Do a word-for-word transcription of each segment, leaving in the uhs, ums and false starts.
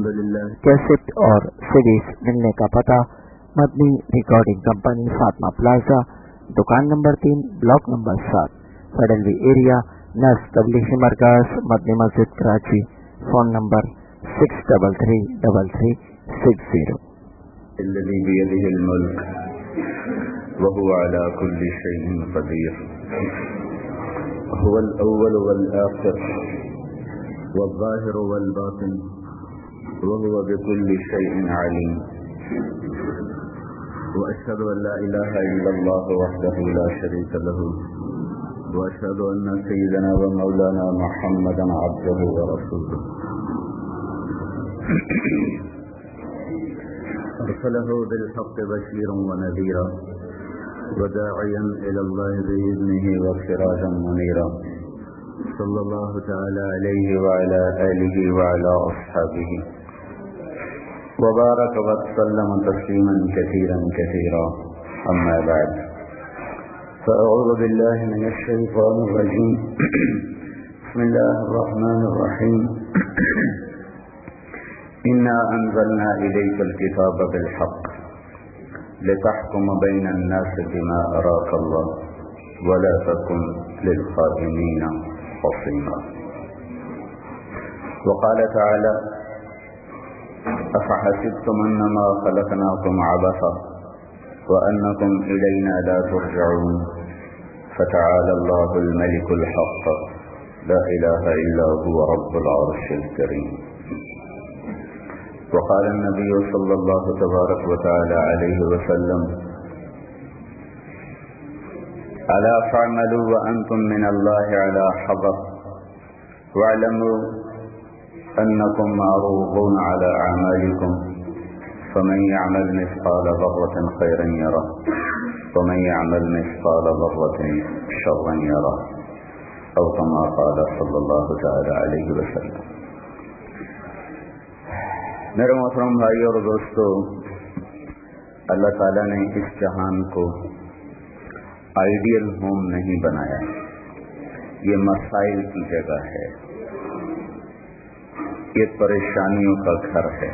لله کیسٹ اور سیڈیز ملنے کا پتہ Madani recording company Fatima plaza, دکان نمبر تین، بلاک نمبر سات، سڈلوی ایریا، نس تبلیغی مرکز مدنی مسجد Karachi. Phone number six double three double three six zero. الذي بيده الملك وهو على كل شيء قدير، هو الأول والآخر والظاهر والباطن، وهو بكل شيء عليم، وأشهد أن لا إله إلا الله وحده لا شريك له، وأشهد أن سيدنا ومولانا محمدا عبده ورسوله أرسله بالحق بشيرا ونذيرا وداعيا إلى الله بإذنه وسراجا منيرا، صلى الله تعالى عليه وعلى آله وعلى أصحابه وبارك وسلم تسليما كثيرا كثيرا، أما بعد، فأعوذ بالله من الشيطان الرجيم، بسم الله الرحمن الرحيم، إنا أنزلنا إليك الكتاب بالحق لتحكم بين الناس بما أراك الله ولا تكن للخائنين خصيما، وقال تعالى أفحسبتم أنما خلقناكم عبثا وأنكم إلينا لا ترجعون، فتعالى الله الملك الحق لا إله إلا هو رب العرش الكريم، وقال النبي صلى الله تبارك وتعالى عليه وسلم ألا فاعملوا وأنتم من الله على حذر، واعلموا أنكم معروضون على أعمالكم، فمن يعمل مثقال ذرة خيرا يره ومن يعمل مثقال ذرة شرا يره، أو كما قال صلى الله تعالى عليه وسلم۔ میرے محترم بھائی اور دوستو، اللہ تعالیٰ نے اس جہان کو آئیڈیل ہوم نہیں بنایا، یہ مسائل کی جگہ ہے، یہ پریشانیوں کا گھر ہے،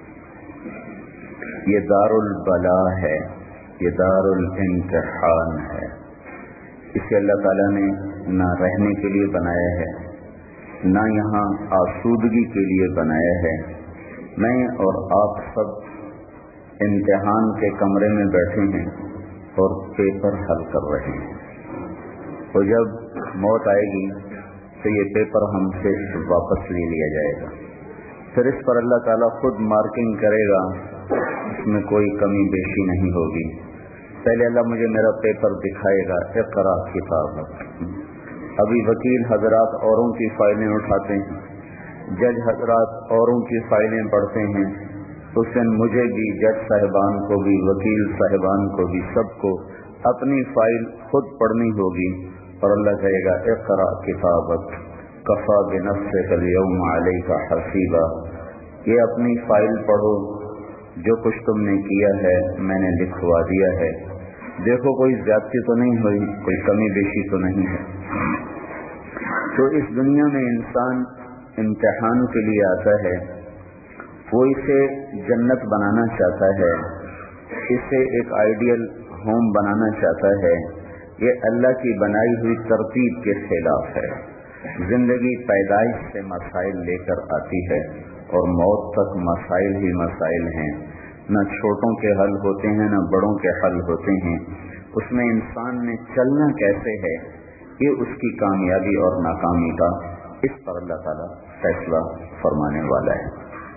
یہ دار البلا ہے، یہ دار الامتحان ہے۔ اسے اللہ تعالیٰ نے نہ رہنے کے لیے بنایا ہے، نہ یہاں آسودگی کے لیے بنایا ہے۔ میں اور آپ سب امتحان کے کمرے میں بیٹھے ہیں اور پیپر حل کر رہے ہیں، اور جب موت آئے گی تو یہ پیپر ہم سے واپس لے لیا جائے گا، پھر اس پر اللہ تعالیٰ خود مارکنگ کرے گا، اس میں کوئی کمی بیشی نہیں ہوگی۔ پہلے اللہ مجھے میرا پیپر دکھائے گا، اقرا کتاب۔ ابھی وکیل حضرات اوروں کی فائلیں اٹھاتے ہیں، جج حضرات اوروں کی فائلیں پڑھتے ہیں، اس دن مجھے بھی، جج صاحبان کو بھی، وکیل صاحبان کو بھی، سب کو اپنی فائل خود پڑھنی ہوگی، اور اللہ کہے گا اقرا کتابک کفی بنفسک اليوم علیک حسیبا، یہ اپنی فائل پڑھو، جو کچھ تم نے کیا ہے میں نے لکھوا دیا ہے، دیکھو کوئی زیادتی تو نہیں ہوئی، کوئی کمی بیشی تو نہیں ہے۔ تو اس دنیا میں انسان امتحان کے لیے آتا ہے، وہ اسے جنت بنانا چاہتا ہے، اسے ایک آئیڈیل ہوم بنانا چاہتا ہے، یہ اللہ کی بنائی ہوئی ترتیب کے خلاف ہے۔ زندگی پیدائش سے مسائل لے کر آتی ہے اور موت تک مسائل ہی مسائل ہیں، نہ چھوٹوں کے حل ہوتے ہیں نہ بڑوں کے حل ہوتے ہیں۔ اس میں انسان نے چلنا کیسے ہے، یہ اس کی کامیابی اور ناکامی کا، اس پر اللہ تعالیٰ فیصلہ فرمانے والا ہے۔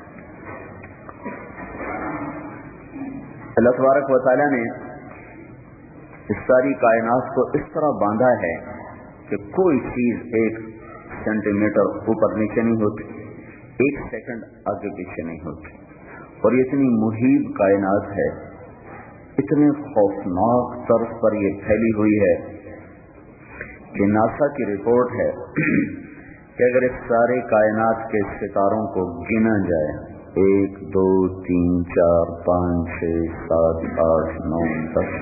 اللہ تبارک و تعالیٰ نے اس ساری کائنات کو اس طرح باندھا ہے کہ کوئی چیز ایک سینٹی میٹر اوپر نیچے نہیں ہوتی، ایک سیکنڈ آگے پیچھے نہیں ہوتی، اور یہ اتنی محیط کائنات ہے، اتنے خوفناک طرز پر یہ پھیلی ہوئی ہے کہ ناسا کی رپورٹ ہے کہ اگر اس سارے کائنات کے ستاروں کو گنا جائے، ایک دو تین چار پانچ چھ سات آٹھ نو دس،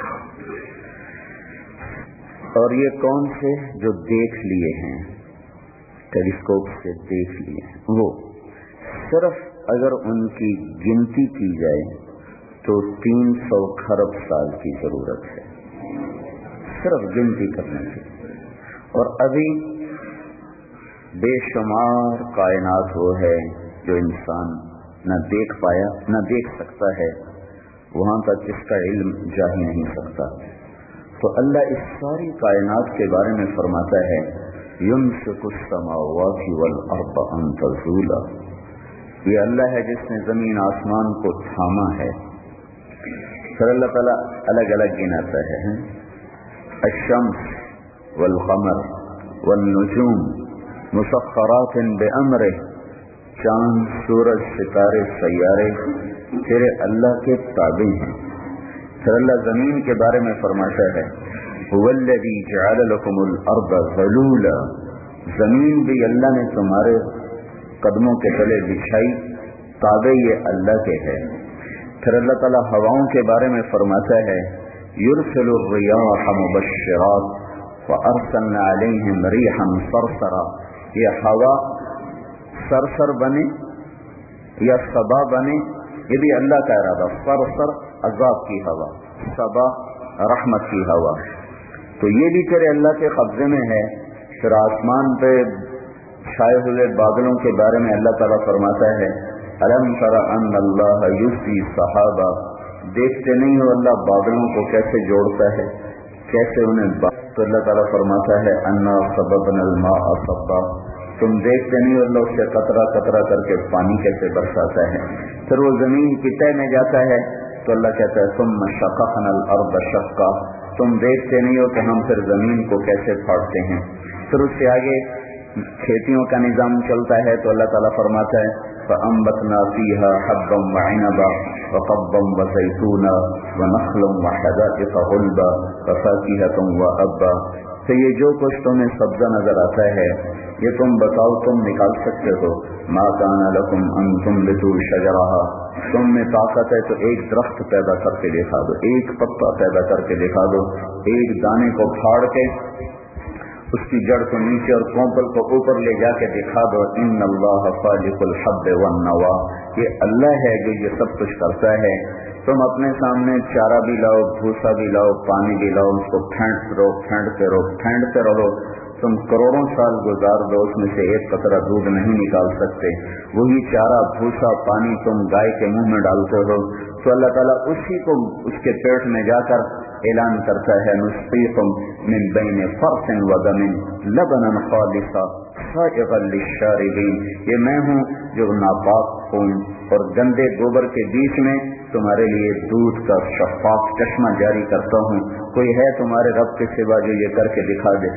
اور یہ کون سے جو دیکھ لیے ہیں ٹیلیسکوپ سے دیکھ لیے ہیں، وہ صرف اگر ان کی گنتی کی جائے تو تین سو کھرب سال کی ضرورت ہے صرف گنتی کرنے کی، اور ابھی بے شمار کائنات وہ ہے جو انسان نہ دیکھ پایا نہ دیکھ سکتا ہے، وہاں تک اس کا علم جا ہی نہیں سکتا۔ تو اللہ اس ساری کائنات کے بارے میں فرماتا ہے یمسک السماوات والارض ان تزولا، یہ اللہ ہے جس نے زمین آسمان کو تھاما ہے۔ پھر اللہ تعالیٰ الگ الگ گناتا ہے، الشمس والقمر والنجوم مسخرات بامرہ، چاند سورج ستارے سیارے تیرے اللہ کے تابع ہیں۔ پھر اللہ زمین کے بارے میں فرماتا ہے هو الذی جعل لکم الارض ذلولا، زمین بھی اللہ نے تمہارے قدموں کے تلے بچھائی، تابع یہ اللہ کے ہے۔ پھر اللہ تعالیٰ ہواؤں کے بارے میں فرماتا ہے یرسل الریاح مبشرات وارسلنا علیہم ریحا صرصرا، یہ ہوا سرسر بنے یا صبا بنے یہ بھی اللہ کا ارادہ، صرصر عذاب کی ہوا، صبا رحمت کی ہوا، تو یہ بھی تیرے اللہ کے قبضے میں ہے۔ پھر آسمان پہ چھائے ہوئے بادلوں کے بارے میں اللہ تعالیٰ فرماتا ہے الم تر ان اللہ یزی صحابہ، دیکھتے نہیں ہو اللہ بادلوں کو کیسے جوڑتا ہے، کیسے انہیں با... تو اللہ تعالیٰ فرماتا ہے انا صببنا الماء صبا، تم دیکھتے نہیں ہو اللہ اس سے قطرہ قطرہ کر کے پانی کیسے برساتا ہے۔ پھر وہ زمین کی تہ میں جاتا ہے تو اللہ کہتا ہے ثم شققنا الارض شقا، تم دیکھتے نہیں ہو کہ ہم پھر زمین کو کیسے پھاڑتے ہیں۔ پھر اس سے آگے کھیتیوں کا نظام چلتا ہے تو اللہ تعالیٰ فرماتا ہے فَأَنبَتْنَا فِيهَا حَبًّا وَعِنَبًا وَقَضْبًا وَزَيْتُونًا وَنَخْلًا وَحَدَائِقَ غُلْبًا وَفَاكِهَةً وَأَبًّا، تو یہ جو کچھ تمہیں سبزہ نظر آتا ہے یہ تم بتاؤ تم نکال سکتے ہو؟ مَا كَانَ لَكُمْ أَن تُنبِتُوا شَجَرَهَا، تم میں طاقت ہے تو ایک درخت پیدا کر کے دکھا دو، ایک پتا پیدا کر کے دکھا دو، ایک دانے کو پھاڑ کے اس کی جڑ کو نیچے اور کونپل کو اوپر لے جا کے دکھا دو، ان اللہ خالق الحب والنوا، یہ اللہ ہے جو یہ سب کچھ کرتا ہے۔ تم اپنے سامنے چارہ بھی لاؤ، بھوسا بھی لاؤ، پانی بھی لاؤ، اس کو پھینٹتے رہو پھینٹتے رہو پھینٹتے رہو، تم کروڑوں سال گزار دو اس میں سے ایک قطرہ دودھ نہیں نکال سکتے۔ وہی چارہ بھوسا پانی تم گائے کے منہ میں ڈالتے ہو تو اللہ تعالیٰ اسی کو اس کے پیٹ میں جا کر اعلان کرتا ہے نسقیکم من بین فرث ودم لبنا خالصا سائغا للشاربین، یہ میں ہوں جو ناپاک خون اور گندے گوبر کے بیچ میں تمہارے لیے دودھ کا شفاف چشمہ جاری کرتا ہوں، کوئی ہے تمہارے رب کے سوا جو یہ کر کے دکھا دے؟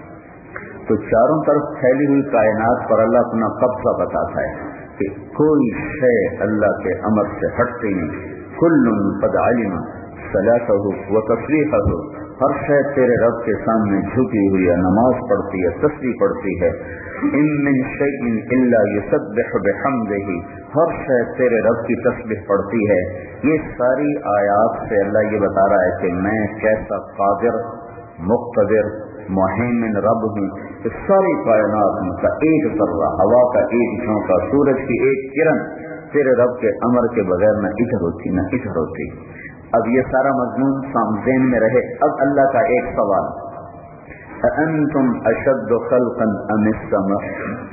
تو چاروں طرف پھیلی ہوئی کائنات پر اللہ اپنا قبضہ بتاتا ہے کہ کوئی شے اللہ کے امر سے ہٹتی نہیں۔ کل قد علم صلاته وتصبیحه، ہر شے تیرے رب کے سامنے جھکی ہوئی ہے، نماز پڑھتی ہے، تسبیح پڑھتی ہے۔ ان من شیء الا یسبح بحمدہ، ہر شے تیرے رب کی تسبیح پڑھتی ہے۔ یہ ساری آیات سے اللہ یہ بتا رہا ہے کہ میں کیسا قادر مقتدر محیمن رب ہوں، کہ ساری کائنات کا ایک ذرہ، ہوا کا ایک جھونکا، سورج کی ایک کرن تیرے رب کے امر کے بغیر نہ ادھر ہوتی نہ ادھر ہوتی۔ اب یہ سارا مضمون ذہن میں رہے۔ اب اللہ کا ایک سوال، اَأَنْتُمْ أَشَدُّ خَلْقًا أَمِ السَّمَاءُ،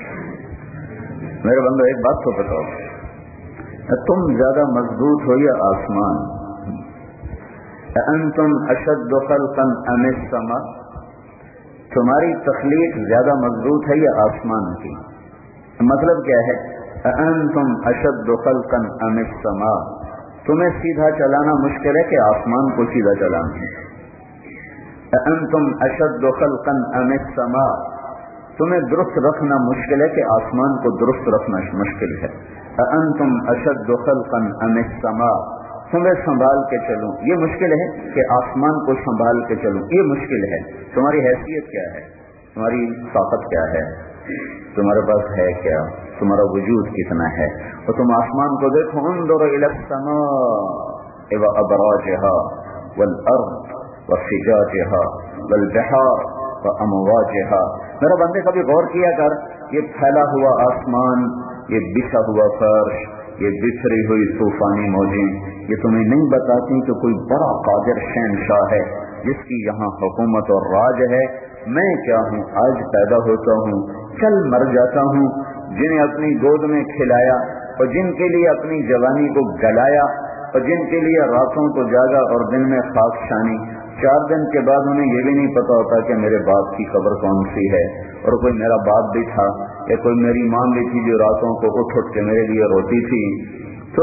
میرے بندو ایک بات تو بتاؤ، تم زیادہ مضبوط ہو یا آسمان؟ اَأَنْتُمْ أَشَدُّ خَلْقًا أَمِ السَّمَاءُ، تمہاری تخلیق زیادہ مضبوط ہے یا آسمان کی؟ مطلب کیا ہے اَأَنْتُمْ أَشَدُّ خَلْقًا أَمِ السَّمَاءُ، تمہیں سیدھا چلانا مشکل ہے کہ آسمان کو سیدھا چلانا ہے؟ اَأَنْتُمْ أَشَدُّ خَلْقًا أَمِ السَّمَاءُ، تمہیں درست رکھنا مشکل ہے کہ آسمان کو درست رکھنا مشکل ہے؟ اَأَنْتُمْ أَشَدُّ خَلْقًا أَمِ السَّمَاءُ، تمہیں سنبھال کے چلوں یہ مشکل ہے کہ آسمان کو سنبھال کے چلوں یہ مشکل ہے؟ تمہاری حیثیت کیا ہے؟ تمہاری طاقت کیا ہے؟ تمہارے پاس ہے کیا؟ تمہارا وجود کتنا ہے؟ اور تم آسمان کو دیکھو، انظر الى السماء وابراجها والارض وفجاجها والبحار وامواجها، میرا بندے کبھی غور کیا کر، یہ پھیلا ہوا آسمان، یہ بچھا ہوا فرش، یہ بکھری ہوئی طوفانی موجیں یہ تمہیں نہیں بتاتی کہ کوئی بڑا قادر شہنشاہ ہے جس کی یہاں حکومت اور راج ہے؟ میں کیا ہوں، آج پیدا ہوتا ہوں، کل مر جاتا ہوں، جنہیں اپنی گود میں کھلایا اور جن کے لیے اپنی جوانی کو گلایا اور جن کے لیے راتوں کو جاگا اور دن میں خاک شانی، چار دن کے بعد انہیں یہ بھی نہیں پتا ہوتا کہ میرے باپ کی قبر کون سی ہے، اور کوئی میرا باپ بھی تھا یا کوئی میری ماں بھی تھی جو راتوں کو اٹھ اٹھ کے میرے لیے روتی تھی۔ تو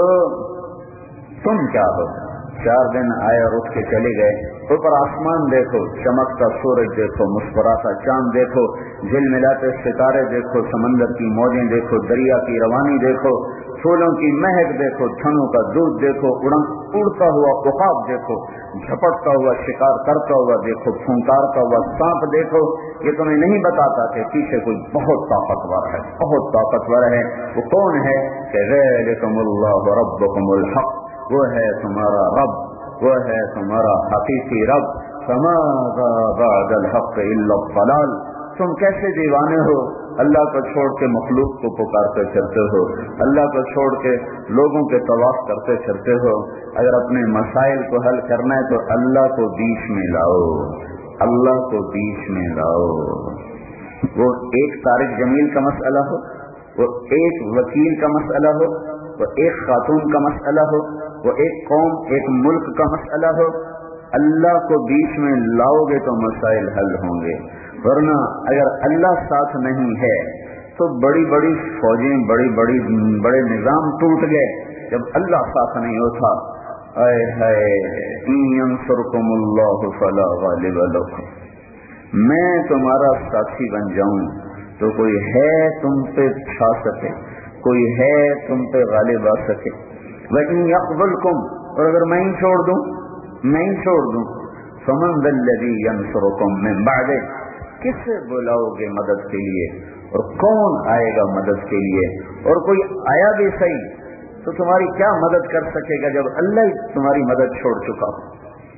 تم کیا ہو؟ چار دن آئے اور اٹھ کے چلے گئے۔ اوپر آسمان دیکھو، چمکتا سورج دیکھو، مسکراتا چاند دیکھو، جھل ملاتے ستارے دیکھو، سمندر کی موجیں دیکھو، دریا کی روانی دیکھو، پھولوں کی مہک دیکھو، تھنوں کا دودھ دیکھو، اڑتا ہوا عقاب دیکھو، جھپٹتا ہوا شکار کرتا ہوا دیکھو، پھنکارتا ہوا سانپ دیکھو۔ یہ تمہیں نہیں بتاتا کہ پیچھے کوئی بہت طاقتور ہے، بہت طاقتور ہے۔ وہ کون ہے؟ کہ ذالکم اللہ ربکم الحق، وہ ہے تمہارا رب، وہ ہے تمہارا حقیقی رب۔ فماذا بعد الحق الا الضلال، تم کیسے دیوانے ہو؟ اللہ کو چھوڑ کے مخلوق کو پکارتے پھرتے ہو، اللہ کو چھوڑ کے لوگوں کے طواف کرتے پھرتے ہو۔ اگر اپنے مسائل کو حل کرنا ہے تو اللہ کو بیچ میں لاؤ، اللہ کو بیچ میں لاؤ۔ وہ ایک طارق جمیل کا مسئلہ ہو، وہ ایک وکیل کا مسئلہ ہو، وہ ایک خاتون کا مسئلہ ہو، وہ ایک قوم ایک ملک کا مسئلہ ہو، اللہ کو بیچ میں لاؤ گے تو مسائل حل ہوں گے۔ ورنہ اگر اللہ ساتھ نہیں ہے تو بڑی بڑی فوجیں، بڑی بڑی بڑے نظام ٹوٹ گئے۔ جب اللہ ساتھ نہیں ہوتا، اے ہائے ان ینصرکم اللہ فلا غالب لکم، میں تمہارا ساتھی بن جاؤں تو کوئی ہے تم پہ چھا سکے، کوئی ہے تم پہ غالب آ سکے۔ وَإِن يَخْذُلْكُمْ، اور اگر میں ہی چھوڑ دوں، میں ہی چھوڑ دوں، فَمَنْ ذَا الَّذِي يَنْصُرُكُمْ مِنْ بَعْدِهِ، کسے بلاؤ گے مدد کے لیے، اور کون آئے گا مدد کے لیے؟ اور کوئی آیا بھی صحیح تو تمہاری کیا مدد کر سکے گا جب اللہ ہی تمہاری مدد چھوڑ چکا ہو،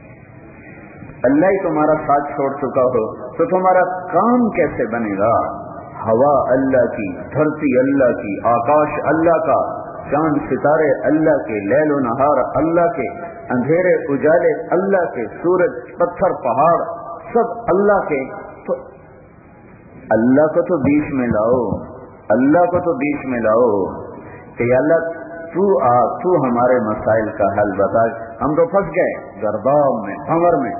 اللہ ہی تمہارا ساتھ چھوڑ چکا ہو تو تمہارا کام کیسے بنے گا؟ ہوا اللہ کی، دھرتی اللہ کی، آکاش اللہ کا، چاند ستارے اللہ کے، لیل و نہار اللہ کے، اندھیرے اجالے اللہ کے، سورج پتھر پہاڑ سب اللہ کے۔ تو اللہ کو تو بیچ میں لاؤ، اللہ کو تو بیچ میں لاؤ کہ یا اللہ تو آ، تو ہمارے مسائل کا حل بتا۔ ہم تو پھنس گئے گرداب میں، بھنور میں۔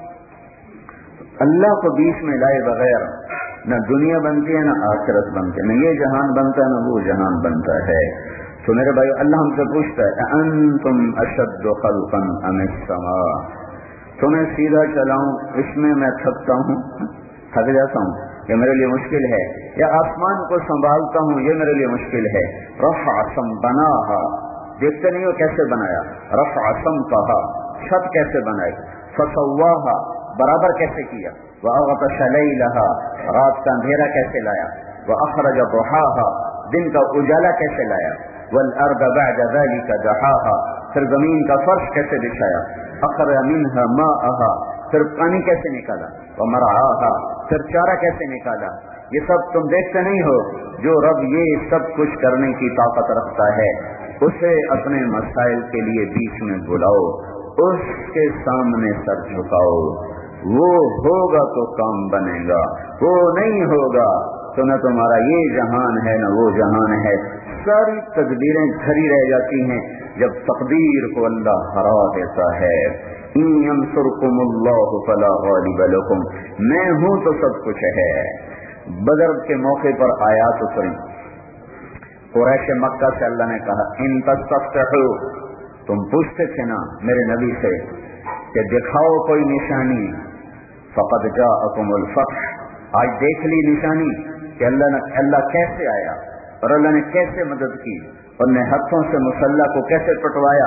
اللہ کو بیچ میں لائے بغیر نہ دنیا بنتی ہے، نہ آخرت بنتی ہے، نہ یہ جہان بنتا ہے، نہ وہ جہان بنتا ہے۔ تو میرے بھائی، اللہ ہم سے پوچھتا ہے انتم اشد خلقا ام السماء، تمہیں سیدھا چلاؤں اس میں میں تھکتا ہوں، تھک جاتا ہوں، یہ میرے لیے مشکل ہے، یا آسمان کو سنبھالتا ہوں، یہ میرے لیے مشکل ہے۔ رفع سم بناہا، دیکھتے نہیں ہو کیسے بنایا، رفع سم کہا، چھت کیسے بنائی، فسواہا، برابر کیسے کیا، وَأَغْطَشَ لَيْلَهَا، رات کا اندھیرا کیسے لایا، وَأَخْرَجَ ضُحَاهَا، دن کا اجالا کیسے لایا، وَالْأَرْضَ بَعْدَ ذَلِكَ دَحَاهَا، پھر زمین کا فرش کیسے بچھایا، أَخْرَجَ مِنْهَا مَاءَهَا، پھر پانی کیسے نکالا، وَمَرْعَاهَا، پھر چارہ کیسے نکالا۔ یہ سب تم دیکھتے نہیں ہو؟ جو رب یہ سب کچھ کرنے کی طاقت رکھتا ہے اسے اپنے مسائل کے لیے بیچ میں بلاؤ، اس کے سامنے سر جھکاؤ، وہ ہوگا تو کام بنے گا، وہ نہیں ہوگا تو نہ تمہارا یہ جہان ہے نہ وہ جہان ہے۔ ساری تدبیریں گھری رہ جاتی ہیں جب تقدیر کو اللہ ہرا دیتا ہے۔ ان ینصرکم اللہ فلا غالب لکم، میں ہوں تو سب کچھ ہے۔ بدر کے موقع پر آیات اتری، قریش مکہ سے اللہ نے کہا ان تستفتحوا، تم پوچھتے تھے نا میرے نبی سے کہ دکھاؤ کوئی نشانی، فقد جاءکم الفتح، آج دیکھ لی نشانی کہ اللہ نے اللہ کیسے آیا اور اللہ نے کیسے مدد کی اور نے ہاتھوں سے مسلح کو کیسے پٹوایا۔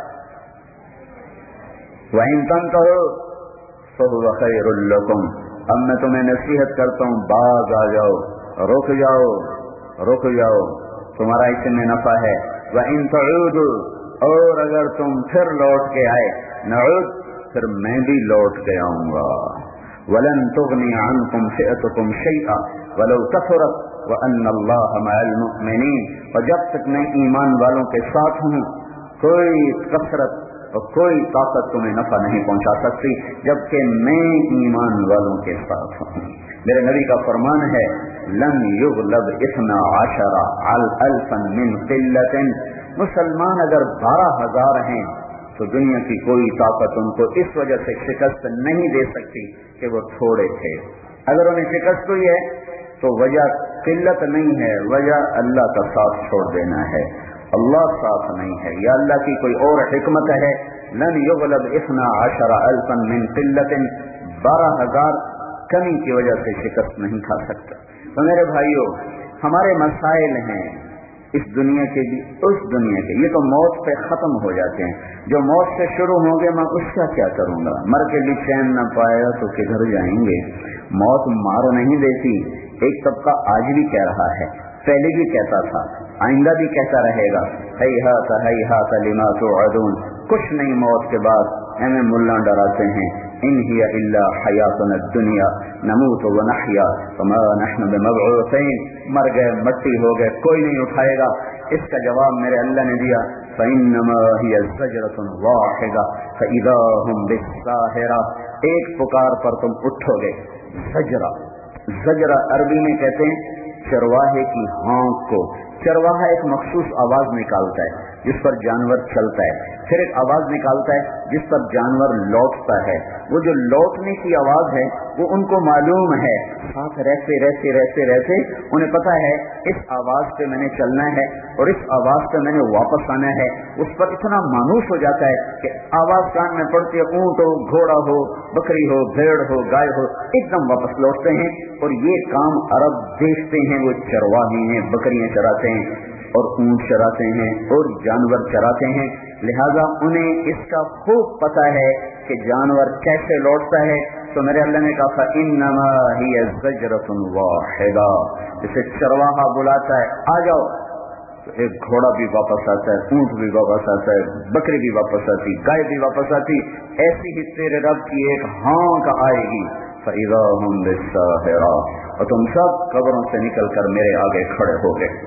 وَإِن تَنْتَهُوا فَهُوَ خَيْرٌ لَكُمْ، اب میں تمہیں نصیحت کرتا ہوں باز آ جاؤ، رک جاؤ رک جاؤ، تمہارا اس میں نفع ہے۔ وَإِن تَعُودُوا، اور اگر تم پھر لوٹ کے آئے، نعود، پھر میں بھی لوٹ کے آؤں گا۔ وَلَن تُغْنِيَ عَنْكُمْ فِئَتُكُمْ شَيْئًا وَلَوْ كَثُرَتْ، وَأَنَّ اللَّهَ مَعَ الْمُؤْمِنِينَ، اور جب تک میں ایمان والوں کے ساتھ ہوں کوئی کثرت اور کوئی طاقت تمہیں نفع نہیں پہنچا سکتی جبکہ میں ایمان والوں کے ساتھ ہوں۔ میرے نبی کا فرمان ہے لن یغلب اثنا عشر الفا من قلت، مسلمان اگر بارہ ہزار ہیں تو دنیا کی کوئی طاقت ان کو اس وجہ سے شکست نہیں دے سکتی کہ وہ تھوڑے تھے۔ اگر انہیں شکست ہوئی ہے تو وجہ قلت نہیں ہے، وجہ اللہ کا ساتھ چھوڑ دینا ہے، اللہ ساتھ نہیں ہے، یا اللہ کی کوئی اور حکمت ہے۔ لن یغلب اثنا عشر الفا من قلت، بارہ ہزار کمی کی وجہ سے شکست نہیں کھا سکتا۔ تو میرے بھائیوں، ہمارے مسائل ہیں اس دنیا کے بھی اس دنیا کے، یہ تو موت پہ ختم ہو جاتے ہیں۔ جو موت سے شروع ہوں گے میں اس کا کیا کروں گا؟ مر کے بھی چین نہ پائے تو کدھر جائیں گے؟ موت مار نہیں دیتی۔ ایک طبقہ آج بھی کہہ رہا ہے، پہلے بھی کہتا تھا، آئندہ بھی کہتا رہے گا، ہیہات ہیہات لما توعدون، کچھ نہیں موت کے بعد، ہمیں ملا ڈراتے ہیں، ان ہی الا حیاتنا الدنیا نموت ونحیا وما نحن بمبعوثین، مر گئے مٹی ہو گئے کوئی نہیں اٹھائے گا۔ اس کا جواب میرے اللہ نے دیا فإنما هي زجرة واحدة فإذا هم بالساهرة، ایک پکار پر تم اٹھو گے۔ زجرہ، زجرہ عربی میں کہتے ہیں چرواہے کی ہانک کو۔ چرواہا ایک مخصوص آواز نکالتا ہے جس پر جانور چلتا ہے، پھر ایک آواز نکالتا ہے جس پر جانور لوٹتا ہے۔ وہ جو لوٹنے کی آواز ہے وہ ان کو معلوم ہے، ساتھ رہتے رہتے رہتے رہتے انہیں پتا ہے اس آواز پہ میں نے چلنا ہے اور اس آواز پہ میں نے واپس آنا ہے۔ اس پر اتنا مانوس ہو جاتا ہے کہ آواز کان میں پڑتی ہے، اونٹ ہو، گھوڑا ہو، بکری ہو، بھیڑ ہو، گائے ہو، ایک دم واپس لوٹتے ہیں۔ اور یہ کام عرب دیکھتے ہیں، وہ چرواہے ہیں، بکریاں چراتے ہیں اور اونٹ چراتے ہیں اور جانور چراتے ہیں، لہذا انہیں اس کا خوب پتہ ہے کہ جانور کیسے لوٹتا ہے۔ تو میرے اللہ نے کہا فإنما هي زجرة واحدة، جسے چرواہا بلاتا ہے آ جاؤ تو ایک گھوڑا بھی واپس آتا ہے، اونٹ بھی واپس آتا ہے، بکری بھی واپس آتی، گائے بھی واپس آتی۔ ایسی ہی تیرے رب کی ایک ہانک آئے گی فإذا هم بالساهرة، اور تم سب قبروں سے نکل کر میرے آگے کھڑے ہو گئے۔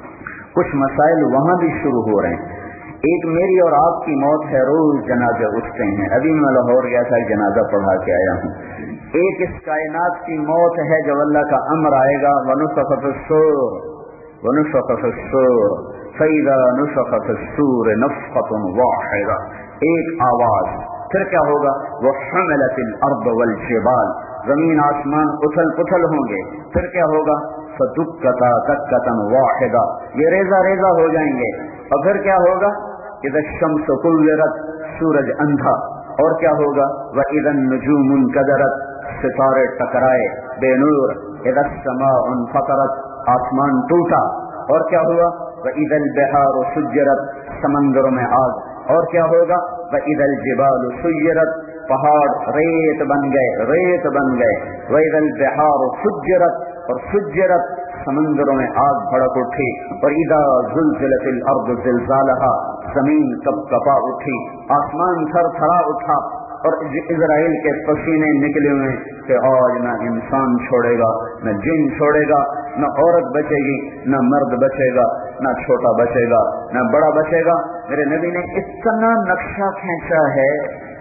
کچھ مسائل وہاں بھی شروع ہو رہے ہیں۔ ایک میری اور آپ کی موت ہے، روز جنازے اٹھتے ہیں، ابھی میں لاہور گیا تھا جنازہ پڑھا کے آیا ہوں۔ ایک اس کائنات کی موت ہے جب اللہ کا امر آئے گا وَنُفِخَ فِي الصُّورِ وَنُفِخَ فِي الصُّورِ فَإِذَا نُفِخَ فِي الصُّورِ نَفْخَةٌ وَاحِدَةٌ، ایک آواز، پھر کیا ہوگا وَحُمِلَتِ الْأَرْضُ وَالْجِبَالُ، زمین آسمان اتھل پتھل ہوں گے، پھر کیا ہوگا فَدُكَّتَا دَكَّةً وَاحِدَةً، یہ ریزہ ریزہ ہو جائیں گے، اور پھر کیا ہوگا اذا الشمس كورت، سورج اندھا، اور کیا ہوگا وَإِذَا النُّجُومُ انكَدَرَتْ، ستارے ٹکرائے بے نور، اذا السماء انفطرت، آسمان ٹوٹا، اور کیا ہوا وَإِذَا الْبِحَارُ سُجِّرَتْ، سمندروں میں آگ، اور کیا ہوگا وَإِذَا الْجِبَالُ سُيِّرَتْ، پہاڑ ریت بن گئے ریت بن گئے، وَإِذَا الْبِحَارُ سُجِّرَتْ، اور سجرت، سمندروں میں آگ بھڑک اٹھی، اور اذا زلزلت الارض زلزالها، زمین کب کپا اٹھی، آسمان تھر تھرا اٹھا، اور اسرائیل کے پسینے نکلے ہوئے کہ آج نہ انسان چھوڑے گا، نہ جن چھوڑے گا، نہ عورت بچے گی، نہ مرد بچے گا، نہ چھوٹا بچے گا، نہ بڑا بچے گا۔ میرے نبی نے اتنا نقشہ کھینچا ہے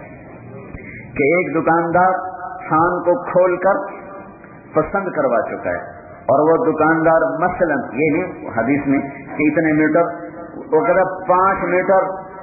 کہ ایک دکاندار تھان کو کھول کر پسند کروا چکا ہے، اور وہ دکاندار مثلا یہ نہیں حدیث میں کہ اتنے میٹر، وہ کہتا پانچ میٹر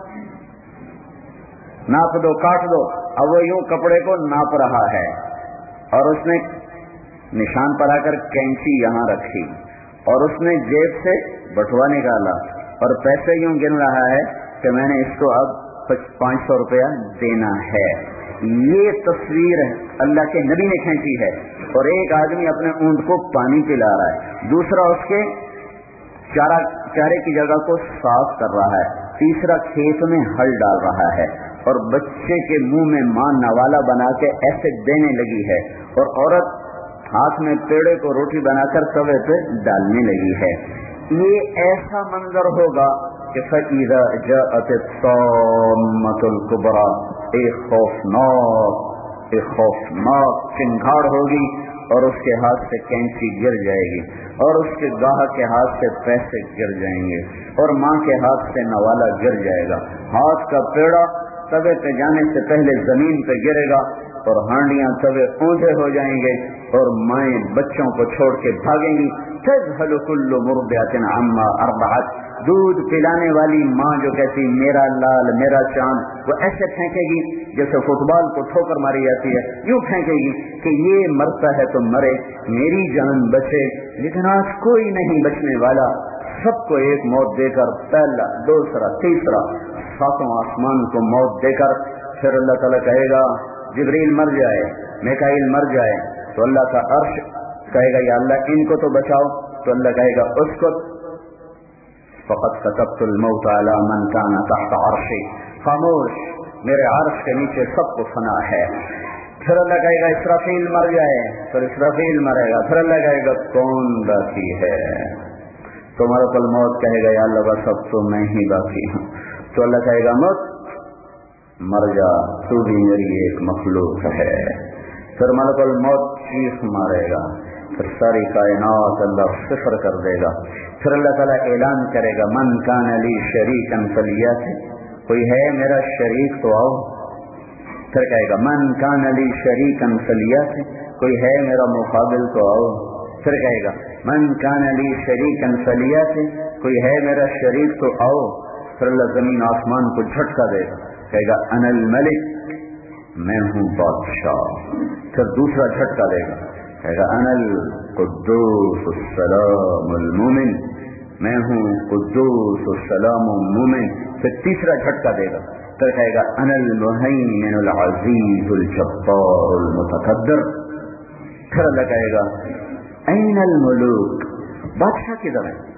ناپ دو کاٹ دو، اب وہ یوں کپڑے کو ناپ رہا ہے، اور اس نے نشان پر آ کر کینچی یہاں رکھی، اور اس نے جیب سے بٹوا نکالا اور پیسے یوں گن رہا ہے کہ میں نے اس کو اب پانچ سو روپیہ دینا ہے۔ یہ تصویر اللہ کے نبی نے کھینچی ہے، اور ایک آدمی اپنے اونٹ کو پانی پلا رہا ہے، دوسرا اس کے چارہ چارے کی جگہ کو صاف کر رہا ہے، تیسرا کھیت میں ہل ڈال رہا ہے، اور بچے کے منہ میں ماں نوالا بنا کے ایسے دینے لگی ہے، اور عورت ہاتھ میں پیڑے کو روٹی بنا کر توے پہ ڈالنے لگی ہے۔ یہ ایسا منظر ہوگا کہ فَإِذَا جَاءَتِ الطَّامَّةُ الْكُبْرَىٰ، ایک خوفناک ایک خوفناک چنگھاڑ ہوگی، اور اس کے ہاتھ سے کینچی گر جائے گی، اور اس کے گاہک کے ہاتھ سے پیسے گر جائیں گے، اور ماں کے ہاتھ سے نوالا گر جائے گا۔ ہاتھ کا پیڑا توے پہ جانے سے پہلے زمین پہ گرے گا، اور ہانڈیاں توے اونچے ہو جائیں گے، اور مائیں بچوں کو چھوڑ کے بھاگیں گی۔ تذهل كل مرضعة عما ارضعت، دودھ پلانے والی ماں جو کہتی میرا لال میرا چاند، وہ ایسے پھینکے گی جیسے فٹ بال کو ٹھوکر ماری جاتی ہے، یوں پھینکے گی کہ یہ مرتا ہے تو مرے، میری جان بچے۔ لیکن آج کوئی نہیں بچنے والا، سب کو ایک موت دے کر، پہلا دوسرا تیسرا ساتوں آسمان کو موت دے کر، پھر اللہ تعالیٰ کہے گا جبریل مر جائے، میکائیل مر جائے، تو اللہ کا عرش کہے گا یا اللہ ان کو تو بچاؤ، تو اللہ کہے گا اسکت فقد كتبت الموت على من كان تحت عرشي، خاموش، میرے عرش کے نیچے سب کو فنا ہے۔ پھر اللہ کہے گا اسرافیل مر جائے، پھر اسرافیل مرے گا، پھر اللہ کہے گا کون باقی ہے؟ تو ملک الموت کہے گا یا اللہ بس اب تو میں ہی باقی ہوں، تو اللہ کہے گا موت مر جا، تو بھی میری ایک مخلوق ہے۔ پھر ملک الموت چیخ مارے گا، پھر ساری کائنات اللہ صفر کر دے گا۔ پھر اللہ تعالیٰ اعلان کرے گا من کان لی شریکا فلیات، کوئی ہے میرا شریک تو آؤ۔ پھر کہے گا من کان لی شریکا فلیات، کوئی ہے میرا مقابل تو آؤ۔ پھر کہے گا من کان لی شریکا فلیات، کوئی ہے میرا شریک تو آؤ۔ پھر اللہ زمین آسمان کو جھٹکا دے گا، کہے گا انا الملک، میں ہوں بادشاہ۔ پھر دوسرا جھٹکا دے گا، کہے گا انا القدوس السلام المومن، میں ہوں قدوس السلام المومن۔ پھر تیسرا جھٹکا دے گا، پھر کہے گا انا المہیمن العزیز الجبار المتکبر۔ پھر اللہ کہے گا این الملوک، بادشاہ کدھر ہے؟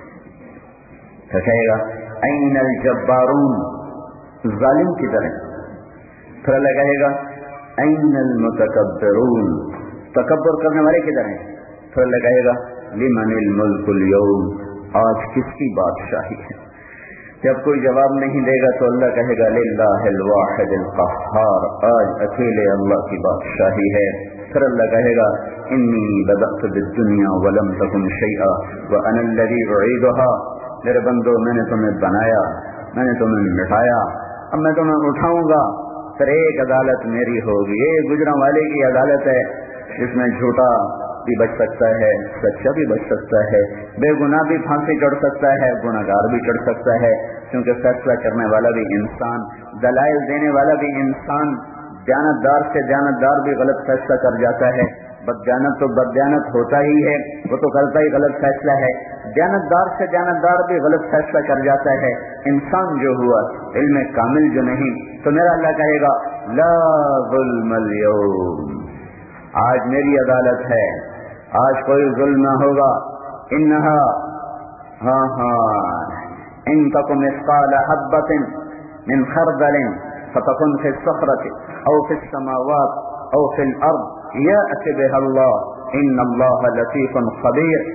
پھر کہے گا این الجبارون، ظالم کدھر ہے؟ پھر اللہ کہے گا این المتکبرون، تکبر کرنے والے کدھر ہیں؟ پھر اللہ کہے گا لمن الملک اليوم، آج کس کی بادشاہی ہے؟ جب کوئی جواب نہیں دے گا تو اللہ کہے گا للہ الواحد القہار، آج اکیلے اللہ کی بادشاہی ہے۔ پھر اللہ کہے گا انی بدأت بالدنیا ولم تکن شیئا وانا الذی اعیدها، میرے بندو میں نے تمہیں بنایا، میں نے تمہیں مٹایا، اب میں تمہیں اٹھاؤں گا۔ پھر ایک عدالت میری ہوگی، ایک گجراں والے کی عدالت ہے جس میں جھوٹا بھی بچ سکتا ہے، سچا بھی بچ سکتا ہے، بے گناہ بھی پھانسی چڑھ سکتا ہے، گناہ گار بھی چڑھ سکتا ہے، کیونکہ فیصلہ کرنے والا بھی انسان، دلائل دینے والا بھی انسان، دیانتدار سے دیانتدار بھی غلط فیصلہ کر جاتا ہے، بددیانت تو بددیانت ہوتا ہی ہے، وہ تو کرتا ہی غلط فیصلہ ہے، دیانتدار سے دیانتدار بھی غلط فیصلہ کر جاتا ہے، انسان جو ہوا علم کامل جو نہیں، تو میرا اللہ کہے گا لا ظلم اليوم، آج میری عدالت ہے، آج کوئی ظلم نہ ہوگا۔ انہا ہاں ہاں ان تکم مثقال حبۃ من خردل فتکن فی الصخرۃ او فی السماوات او فی الارض یأت بها اللہ ان اللہ لطیف خبیر۔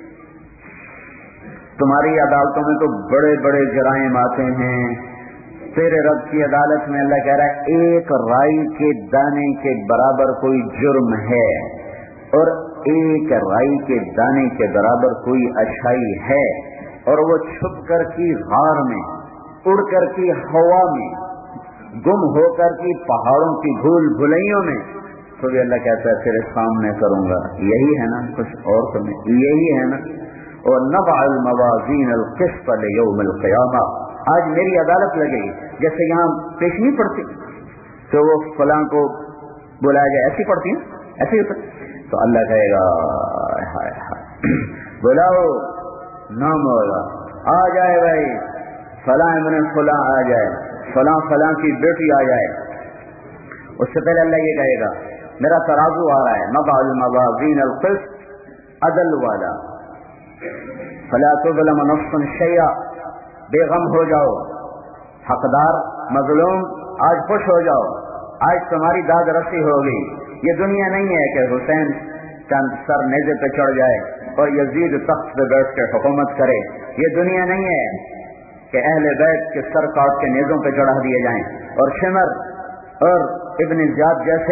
تمہاری عدالتوں میں تو بڑے بڑے جرائم آتے ہیں، تیرے رب کی عدالت میں اللہ کہہ رہا ہے ایک رائی کے دانے کے برابر کوئی جرم ہے، اور ایک رائی کے دانے کے برابر کوئی اچھائی ہے، اور وہ چھپ کر کی غار میں، اڑ کر کی ہوا میں، گم ہو کر کی پہاڑوں کی بھول بھلائیوں میں، تو بھی اللہ کہتا ہے تیرے سامنے کروں گا۔ یہی ہے نا، کچھ اور تو نہیں، یہی ہے نا۔ اور نضع الموازین القسط لیوم القیامہ، آج میری عدالت لگے گی، جیسے یہاں پیش نہیں پڑتی تو وہ فلاں کو بلایا جائے، ایسی پڑتی ہے ایسی ہوتا، تو اللہ کہے گا ہائے ہائے بلاؤ، نام ہوگا، آ جائے بھائی فلاں ابن فلاں آ جائے، فلاں فلاں کی بیٹی آ جائے۔ اس سے پہلے اللہ یہ کہے گا میرا ترازو آ رہا ہے، نضع الموازین القسط، عدل والا، فلا تظلم نفس شیئا، بے غم ہو جاؤ، حقدار مظلوم آج خوش ہو جاؤ، آج تمہاری داد رسی ہوگی۔ یہ دنیا نہیں ہے کہ حسین چند سر نیزے پہ چڑھ جائے اور یزید تخت پہ بیٹھ کے حکومت کرے، یہ دنیا نہیں ہے کہ اہل بیت کے سر کاٹ کے نیزوں پہ چڑھا دیے جائیں اور شمر اور ابن زیاد جیسے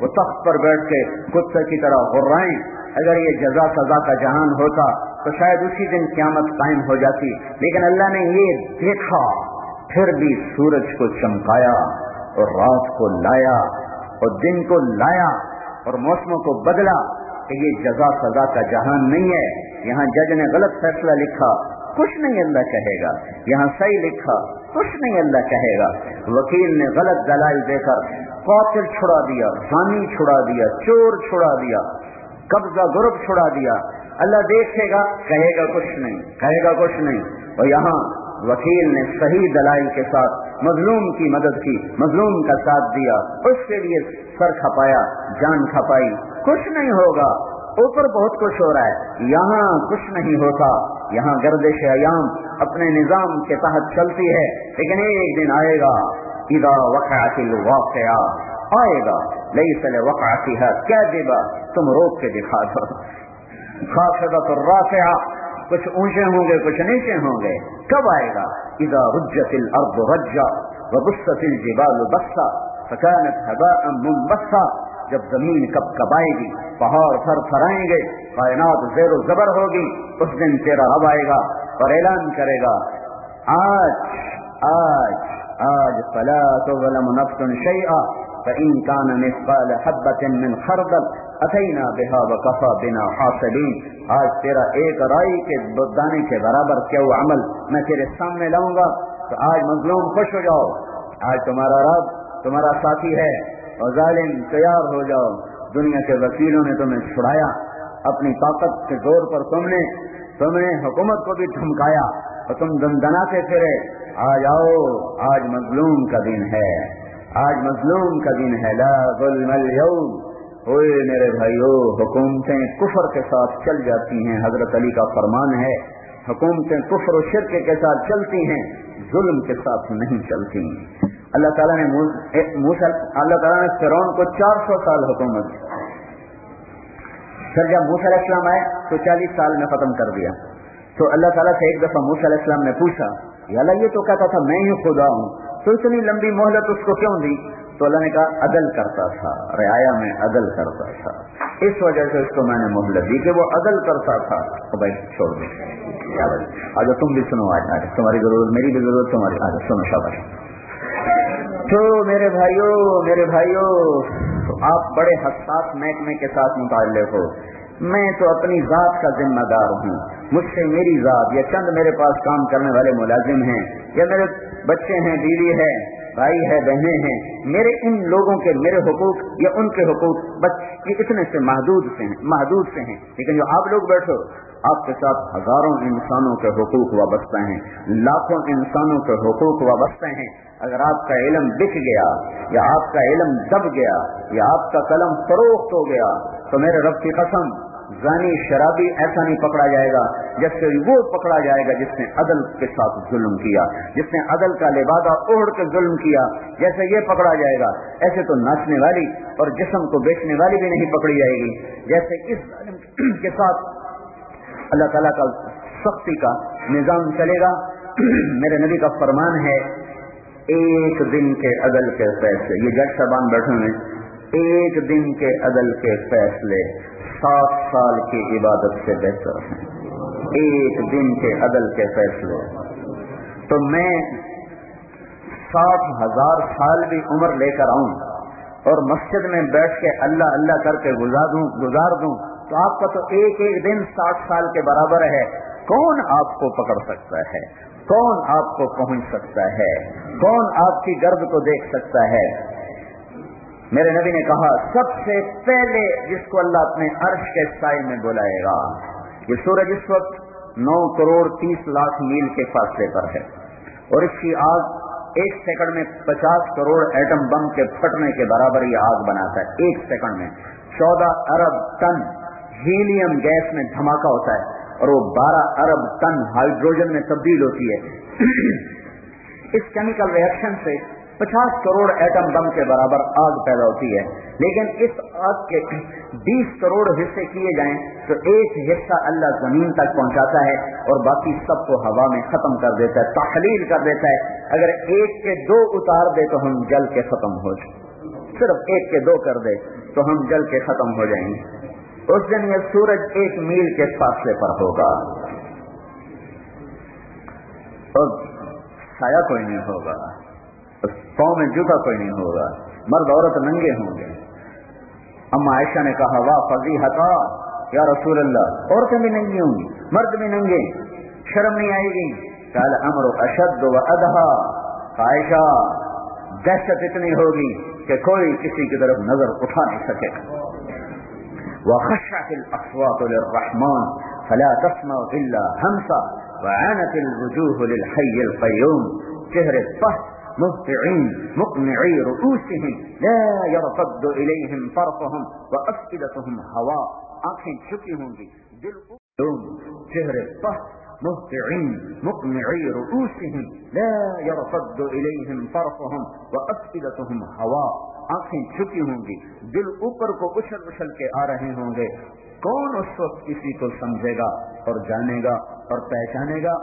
وہ تخت پر بیٹھ کے کتے کی طرح غرائیں. اگر یہ جزا سزا کا جہان ہوتا تو شاید اسی دن قیامت قائم ہو جاتی. لیکن اللہ نے یہ دیکھا, پھر بھی سورج کو چمکایا اور رات کو لایا اور دن کو لایا اور موسموں کو بدلا کہ یہ جزا سزا کا جہان نہیں ہے. یہاں جج نے غلط فیصلہ لکھا, کچھ نہیں اللہ کہے گا. یہاں صحیح لکھا, کچھ نہیں اللہ کہے گا. وکیل نے غلط دلائل دے کر قاتل چھڑا دیا, زانی چھڑا دیا, چور چھڑا دیا, قبضہ گرب چھڑا دیا. اللہ دیکھے گا, کہے گا کچھ نہیں, کہے گا کچھ نہیں. اور یہاں وکیل نے صحیح دلائل کے ساتھ مظلوم کی مدد کی, مظلوم کا ساتھ دیا, اس کے لیے سر کھپایا, جان کھپائی. کچھ نہیں ہوگا. اوپر بہت کچھ ہو رہا ہے, یہاں کچھ نہیں ہوتا. یہاں گردش ایام اپنے نظام کے تحت چلتی ہے, لیکن ایک دن آئے گا اذا وقعت الواقعہ, آئے گا لیس لوقعتها کاذبہ, تم روک کے دکھا دو. خافضۃ الرافعہ, کچھ اونچے ہوں گے کچھ نیچے ہوں گے. کب آئے گا؟ اذا رجت الارض رجا وبست الجبال بسا فكانت هباء منبثا, جب زمین کب کب آئے گی, پہاڑ تھر تھرائیں گے, کائنات زیر و زبر ہوگی. اس دن تیرا رب آئے گا اور اعلان کرے گا, آج آج آج فلا تظلم نفس شیئا فإن كان مثقال حبة من خردل أتينا بها وكفى بنا حاصبين. آج تیرا ایک رائی کے دانے کے برابر کیا وہ عمل میں تیرے سامنے لاؤں گا. تو آج مظلوم خوش ہو جاؤ, آج تمہارا رب تمہارا ساتھی ہے, اور ظالم تیار ہو جاؤ. دنیا کے وکیلوں نے تمہیں چھڑایا, اپنی طاقت کے زور پر تم نے تم نے حکومت کو بھی دھمکایا اور تم دندناتے پھرے. آج آؤ, آج مظلوم کا دن ہے, آج مظلوم کا دن ہے. لا ظلم اليوم. اوے میرے بھائیو, حکومتیں کفر کے ساتھ چل جاتی ہیں, حضرت علی کا فرمان ہے, حکومتیں کفر و شرک کے ساتھ چلتی ہیں, ظلم کے ساتھ نہیں چلتی. اللہ تعالیٰ نے موسیٰ اللہ تعالیٰ نے فرعون کو چار سو سال حکومت دی. پھر جب موسیٰ علیہ السلام آئے تو چالیس سال میں ختم کر دیا. تو اللہ تعالیٰ سے ایک دفعہ موسیٰ علیہ السلام نے پوچھا, یا اللہ یہ تو کہتا تھا میں ہی خدا ہوں, تو اتنی لمبی مہلت اس کو کیوں دی؟ تو اللہ نے کہا عدل کرتا تھا, رعایا میں عدل کرتا تھا, اس وجہ سے اس کو میں نے مہلت دی کہ وہ عدل کرتا تھا. تو بھائی چھوڑ دو, آج تم بھی سنو, آج آج تمہاری ضرورت میری بھی ضرورت تمہاری, آج سنو شاباش. تو میرے بھائیوں میرے بھائیوں آپ بڑے حساس محکمے کے ساتھ متعلق ہو. میں تو اپنی ذات کا ذمہ دار ہوں. مجھ سے میری ذات یا چند میرے پاس کام کرنے والے ملازم ہیں, یا میرے بچے ہیں, بیوی ہے, بھائی ہے, بہنیں ہیں, میرے ان لوگوں کے میرے حقوق یا ان کے حقوق بچے اتنے سے محدود سے ہیں محدود سے ہیں لیکن جو آپ لوگ بیٹھو, آپ کے ساتھ ہزاروں انسانوں کے حقوق وابستہ ہیں, لاکھوں انسانوں کے حقوق وابستہ ہیں. اگر آپ کا علم بک گیا یا آپ کا علم دب گیا یا آپ کا قلم فروخت ہو گیا تو میرے رب کی قسم, زانی شرابی ایسا نہیں پکڑا جائے گا جیسے وہ پکڑا جائے گا جس نے عدل کے ساتھ ظلم کیا, جس نے عدل کا لبادہ اوڑھ کے ظلم کیا, جیسے یہ پکڑا جائے گا. ایسے تو ناچنے والی اور جسم کو بیچنے والی بھی نہیں پکڑی جائے گی. جیسے اس ظالم کے ساتھ اللہ تعالیٰ کا سختی کا نظام چلے گا. میرے نبی کا فرمان ہے, ایک دن کے عدل کے فیصلے, یہ جج صاحبان بیٹھے ہیں, ایک دن کے عدل کے فیصلے سات سال کی عبادت سے بہتر ہیں. ایک دن کے عدل کے فیصلے. تو میں سات ہزار سال بھی عمر لے کر آؤں اور مسجد میں بیٹھ کے اللہ اللہ کر کے گزار دوں گزار دوں تو آپ کا تو ایک ایک دن ساٹھ سال کے برابر ہے. کون آپ کو پکڑ سکتا ہے؟ کون آپ کو پہنچ سکتا ہے؟ کون آپ کی گرد کو دیکھ سکتا ہے؟ میرے نبی نے کہا, سب سے پہلے جس کو اللہ اپنے عرش کے سائے میں بلائے گا, یہ سورج اس وقت نو کروڑ تیس لاکھ میل کے فاصلے پر ہے اور اس کی آگ ایک سیکنڈ میں پچاس کروڑ ایٹم بم کے پھٹنے کے برابر یہ آگ بناتا ہے. ایک سیکنڈ میں چودہ ارب ٹن ہیلیم گیس میں دھماکہ ہوتا ہے اور وہ بارہ ارب ٹن ہائیڈروجن میں تبدیل ہوتی ہے. اس کیمیکل ریئیکشن سے پچاس کروڑ ایٹم بم کے برابر آگ پیدا ہوتی ہے. لیکن اس آگ کے بیس کروڑ حصے کیے جائیں تو ایک حصہ اللہ زمین تک پہنچاتا ہے اور باقی سب کو ہوا میں ختم کر دیتا ہے, تحلیل کر دیتا ہے. اگر ایک کے دو اتار دے تو ہم جل کے ختم ہو جائیں. صرف ایک کے دو کر دے تو ہم جل کے ختم ہو جائیں گے۔ اس دن یہ سورج ایک میل کے فاصلے پر ہوگا اور سایہ کوئی نہیں ہوگا، پاؤں میں جوتا کوئی نہیں ہوگا، مرد عورت ننگے ہوں گے۔ اما عائشہ نے کہا واہ فضیحتا یا رسول اللہ، عورتیں بھی ننگی ہوں گی، مرد بھی ننگے، شرم نہیں آئے گی؟ قال امر اشد و ادھا، عائشہ دہشت اتنی ہوگی کہ کوئی کسی کی طرف نظر اٹھا نہیں سکے گا۔ وخشعت الاصوات للرحمن فلا تسمع الا همسا وعانت الوجوه للحي القيوم، چہرے پست مهطعين مقنعي رؤوسهم لا يرتد اليهم طرفهم وافئدتهم هواء، آنکھیں جھکی ہوں گی، دل چہرے پست مهطعين مقنعي رؤوسهم لا يرتد اليهم طرفهم وافئدتهم هواء، آنکھیں جھکی ہوں گی، دل اوپر کو اچھل اچھل کے آ رہے ہوں گے۔ کون اس وقت کسی کو سمجھے گا اور جانے گا اور پہچانے گا؟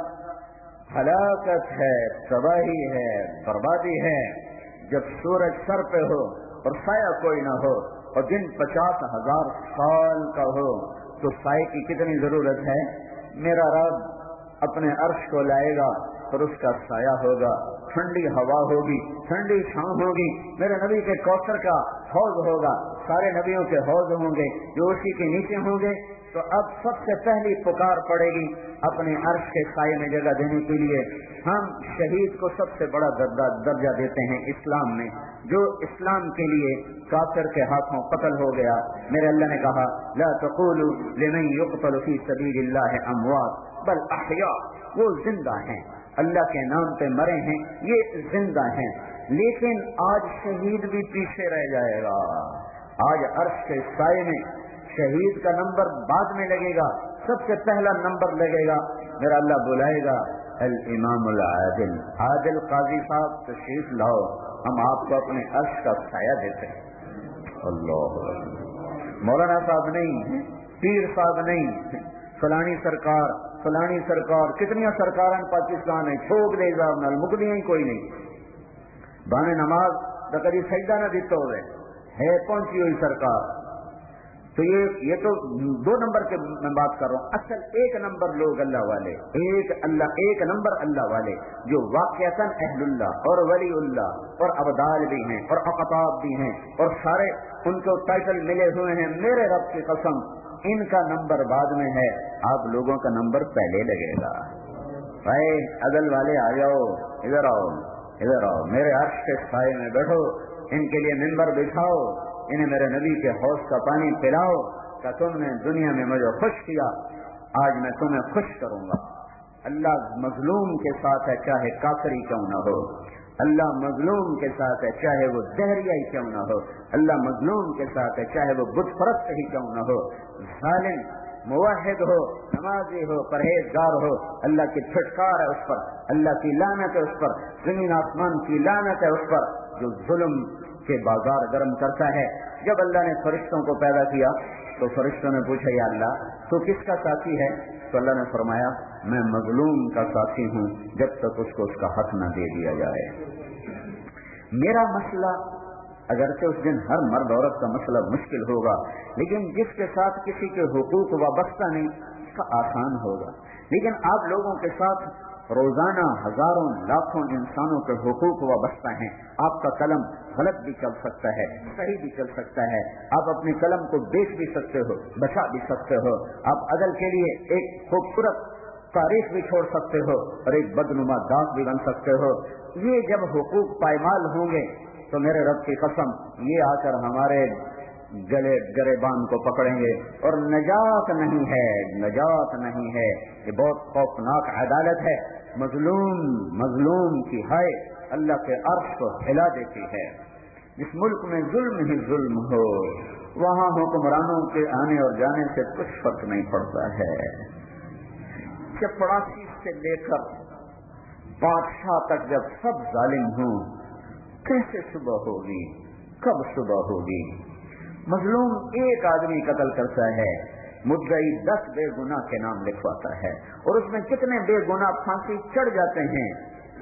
ہلاکت ہے، تباہی ہے، بربادی ہے جب سورج سر پہ ہو اور سایہ کوئی نہ ہو اور دن پچاس ہزار سال کا ہو تو سائے کی کتنی ضرورت ہے؟ میرا رب اپنے عرش کو لائے گا اور اس کا سایہ ہوگا، ٹھنڈی ہوا ہوگی، ٹھنڈی چھاؤں ہوگی، میرے نبی کے کوثر کا حوض ہوگا، سارے نبیوں کے حوض ہوں گے جو اسی کے نیچے ہوں گے۔ تو اب سب سے پہلی پکار پڑے گی اپنے عرش کے سائے میں جگہ دینے کے لیے۔ ہم شہید کو سب سے بڑا درجہ دیتے ہیں اسلام میں، جو اسلام کے لیے کافر کے ہاتھوں قتل ہو گیا۔ میرے اللہ نے کہا لا تقولوا لمن يقتل في سبيل الله اموات بل احیاء، وہ زندہ ہیں، اللہ کے نام پہ مرے ہیں، یہ زندہ ہیں۔ لیکن آج شہید بھی پیچھے رہ جائے گا۔ آج عرش کے سائے میں شہید کا نمبر بعد میں لگے گا، سب سے پہلا نمبر لگے گا، میرا اللہ بلائے گا الامام العادل، عادل قاضی صاحب تشریف لاؤ، ہم آپ کو اپنے عرش کا سایہ دیتے ہیں۔ اللہ مولانا صاحب نہیں، پیر صاحب نہیں، فلانی سرکار فلانی سرکار، کتنی سرکار پاکستان ہے، چھوک دے گا نال مکدیاں ہی کوئی نہیں، بانے نماز تو کبھی سجدہ نہ دیتے ہوئے ہے پہنچی ہوئی سرکار۔ تو یہ یہ تو دو نمبر کے میں بات کر رہا ہوں، اصل ایک نمبر لوگ اللہ والے، ایک اللہ ایک نمبر اللہ والے جو واقعتاً اہل اللہ اور ولی اللہ اور ابدال بھی ہیں اور اقطاب بھی ہیں اور سارے ان کو ٹائٹل ملے ہوئے ہیں، میرے رب کی قسم ان کا نمبر بعد میں ہے، آپ لوگوں کا نمبر پہلے لگے گا۔ بھائی عدل والے آ جاؤ، ادھر آؤ ادھر آؤ، میرے عرش کے سائے میں بیٹھو، ان کے لیے منبر بچھاؤ، انہیں میرے نبی کے حوض کا پانی پلاؤ کہ تم نے دنیا میں مجھے خوش کیا، آج میں تمہیں خوش کروں گا۔ اللہ مظلوم کے ساتھ ہے چاہے کافری کیوں نہ ہو، اللہ مظلوم کے ساتھ ہے چاہے وہ دہریہ ہی کیوں نہ ہو، اللہ مظلوم کے ساتھ ہے چاہے وہ بت پرست ہی کیوں نہ ہو، ظالم موحد ہو، نمازی ہو، پرہیزگار ہو، اللہ کی پھٹکار ہے اس پر، اللہ کی لعنت ہے اس پر، زمین آسمان کی لعنت ہے اس پر جو ظلم کے بازار گرم کرتا ہے۔ جب اللہ نے فرشتوں کو پیدا کیا تو فرشتوں نے پوچھا یا اللہ تو کس کا ساتھی ہے؟ تو اللہ نے فرمایا میں مظلوم کا ساتھی ہوں جب تک اس کو اس کا حق نہ دے دیا جائے۔ میرا مسئلہ اگرچہ اس دن ہر مرد عورت کا مسئلہ مشکل ہوگا، لیکن جس کے ساتھ کسی کے حقوق وابستہ نہیں اس کا آسان ہوگا، لیکن آپ لوگوں کے ساتھ روزانہ ہزاروں لاکھوں انسانوں کے حقوق وابستہ ہیں۔ آپ کا قلم غلط بھی چل سکتا ہے، صحیح بھی چل سکتا ہے، آپ اپنے قلم کو بیچ بھی سکتے ہو، بچا بھی سکتے ہو، آپ عدل کے لیے ایک خوبصورت تاریخ بھی چھوڑ سکتے ہو اور ایک بدنما داغ بھی بن سکتے ہو۔ یہ جب حقوق پائمال ہوں گے تو میرے رب کی قسم یہ آ کر ہمارے گلے گریبان کو پکڑیں گے اور نجات نہیں ہے، نجات نہیں ہے۔ یہ بہت خوفناک عدالت ہے، مظلوم مظلوم کی ہائے اللہ کے عرش کو ہلا دیتی ہے۔ جس ملک میں ظلم ہی ظلم ہو وہاں حکمرانوں کے آنے اور جانے سے کچھ فرق نہیں پڑتا ہے۔ چپڑاسی سے لے کر بادشاہ تک جب سب ظالم ہوں کیسے صبح ہوگی، کب صبح ہوگی؟ مظلوم ایک آدمی قتل کرتا ہے، مدعی دس بے گناہ کے نام لکھواتا ہے اور اس میں کتنے بے گناہ پھانسی چڑھ جاتے ہیں۔